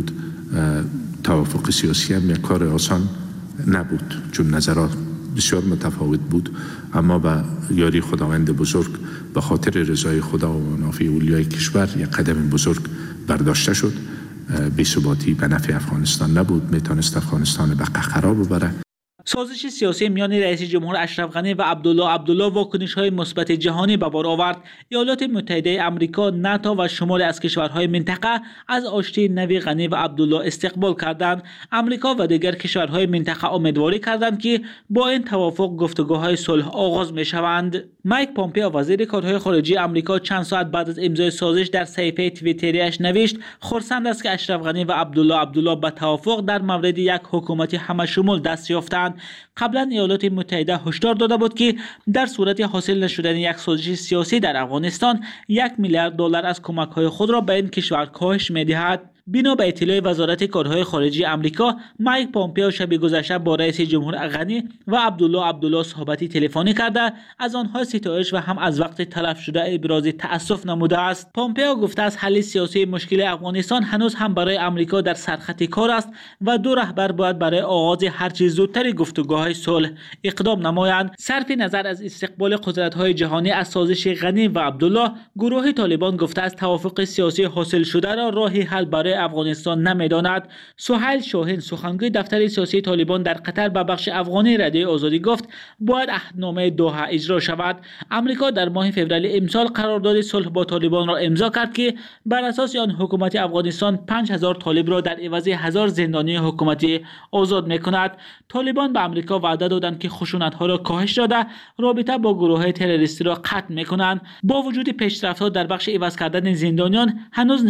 توافق سیاسی هم یک کار آسان نبود، چون نظرات بسیار متفاوت بود، اما با یاری خداوند بزرگ به خاطر رضای خدا و منافع اولیای کشور یک قدم بزرگ برداشته شد. بی‌ثباتی به نفع افغانستان نبود، میتونست افغانستان به قهقرا ببره. سازش سیاسی میان رئیس جمهور اشرف غنی و عبدالله واکنش‌های مثبت جهانی به بار آورد. ایالات متحده آمریکا، ناتو و شماری از کشورهای منطقه از آشتی نوی غنی و عبدالله استقبال کردند. آمریکا و دیگر کشورهای منطقه امیدواری کردند که با این توافق گفتگوهای صلح آغاز می‌شوند. مایک پومپئو وزیر کارهای خارجه آمریکا چند ساعت بعد از امضای سازش در صفحه توییتری‌اش نوشت خرسند است که اشرف غنی و عبدالله به توافق در مورد یک حکومت همه‌شمول دست یافتند. قبلا ایالات متحده هشدار داده بود که در صورت حاصل نشدن یک سازش سیاسی در افغانستان 1 میلیارد دلار از کمک‌های خود را به این کشور کاهش می‌دهد. بنا به اطلاع وزارت کارهای خارجه آمریکا، مایک پومپئو شب گذشته با رئیس جمهور غنی و عبدالله صحبتی تلفنی کرده از آنها ستایش و هم از وقت تلف شده ابراز تأسف نموده است. پومپئو گفته است حل سیاسی مشکل افغانستان هنوز هم برای آمریکا در سرخط کار است و دو رهبر باید برای آغاز هرچه زودتر گفتگوهای صلح اقدام نمایند. صرف نظر از استقبال قدرت‌های جهانی از سازش غنی و عبدالله، گروه طالبان گفته است توافق سیاسی حاصل شده را راهی حل برای افغانستان نمیداند. سهیل شاهین، سخنگوی دفتر سیاسی طالبان در قطر، به بخش افغانی رادیوی آزادی گفت باید عهدنامه دوحه اجرا شود. آمریکا در ماه فوریه امسال قرارداد صلح با طالبان را امضا کرد که بر اساس آن حکومت افغانستان 5000 طالب را در عوض 1000 زندانی حکومتی آزاد میکند. طالبان به آمریکا وعده دادند که خشونت‌ها را کاهش داده رابطه با گروه‌های تروریستی را قطع میکنند. با وجود پیشرفت‌ها در بخش عوض کردن زندانیان، هنوز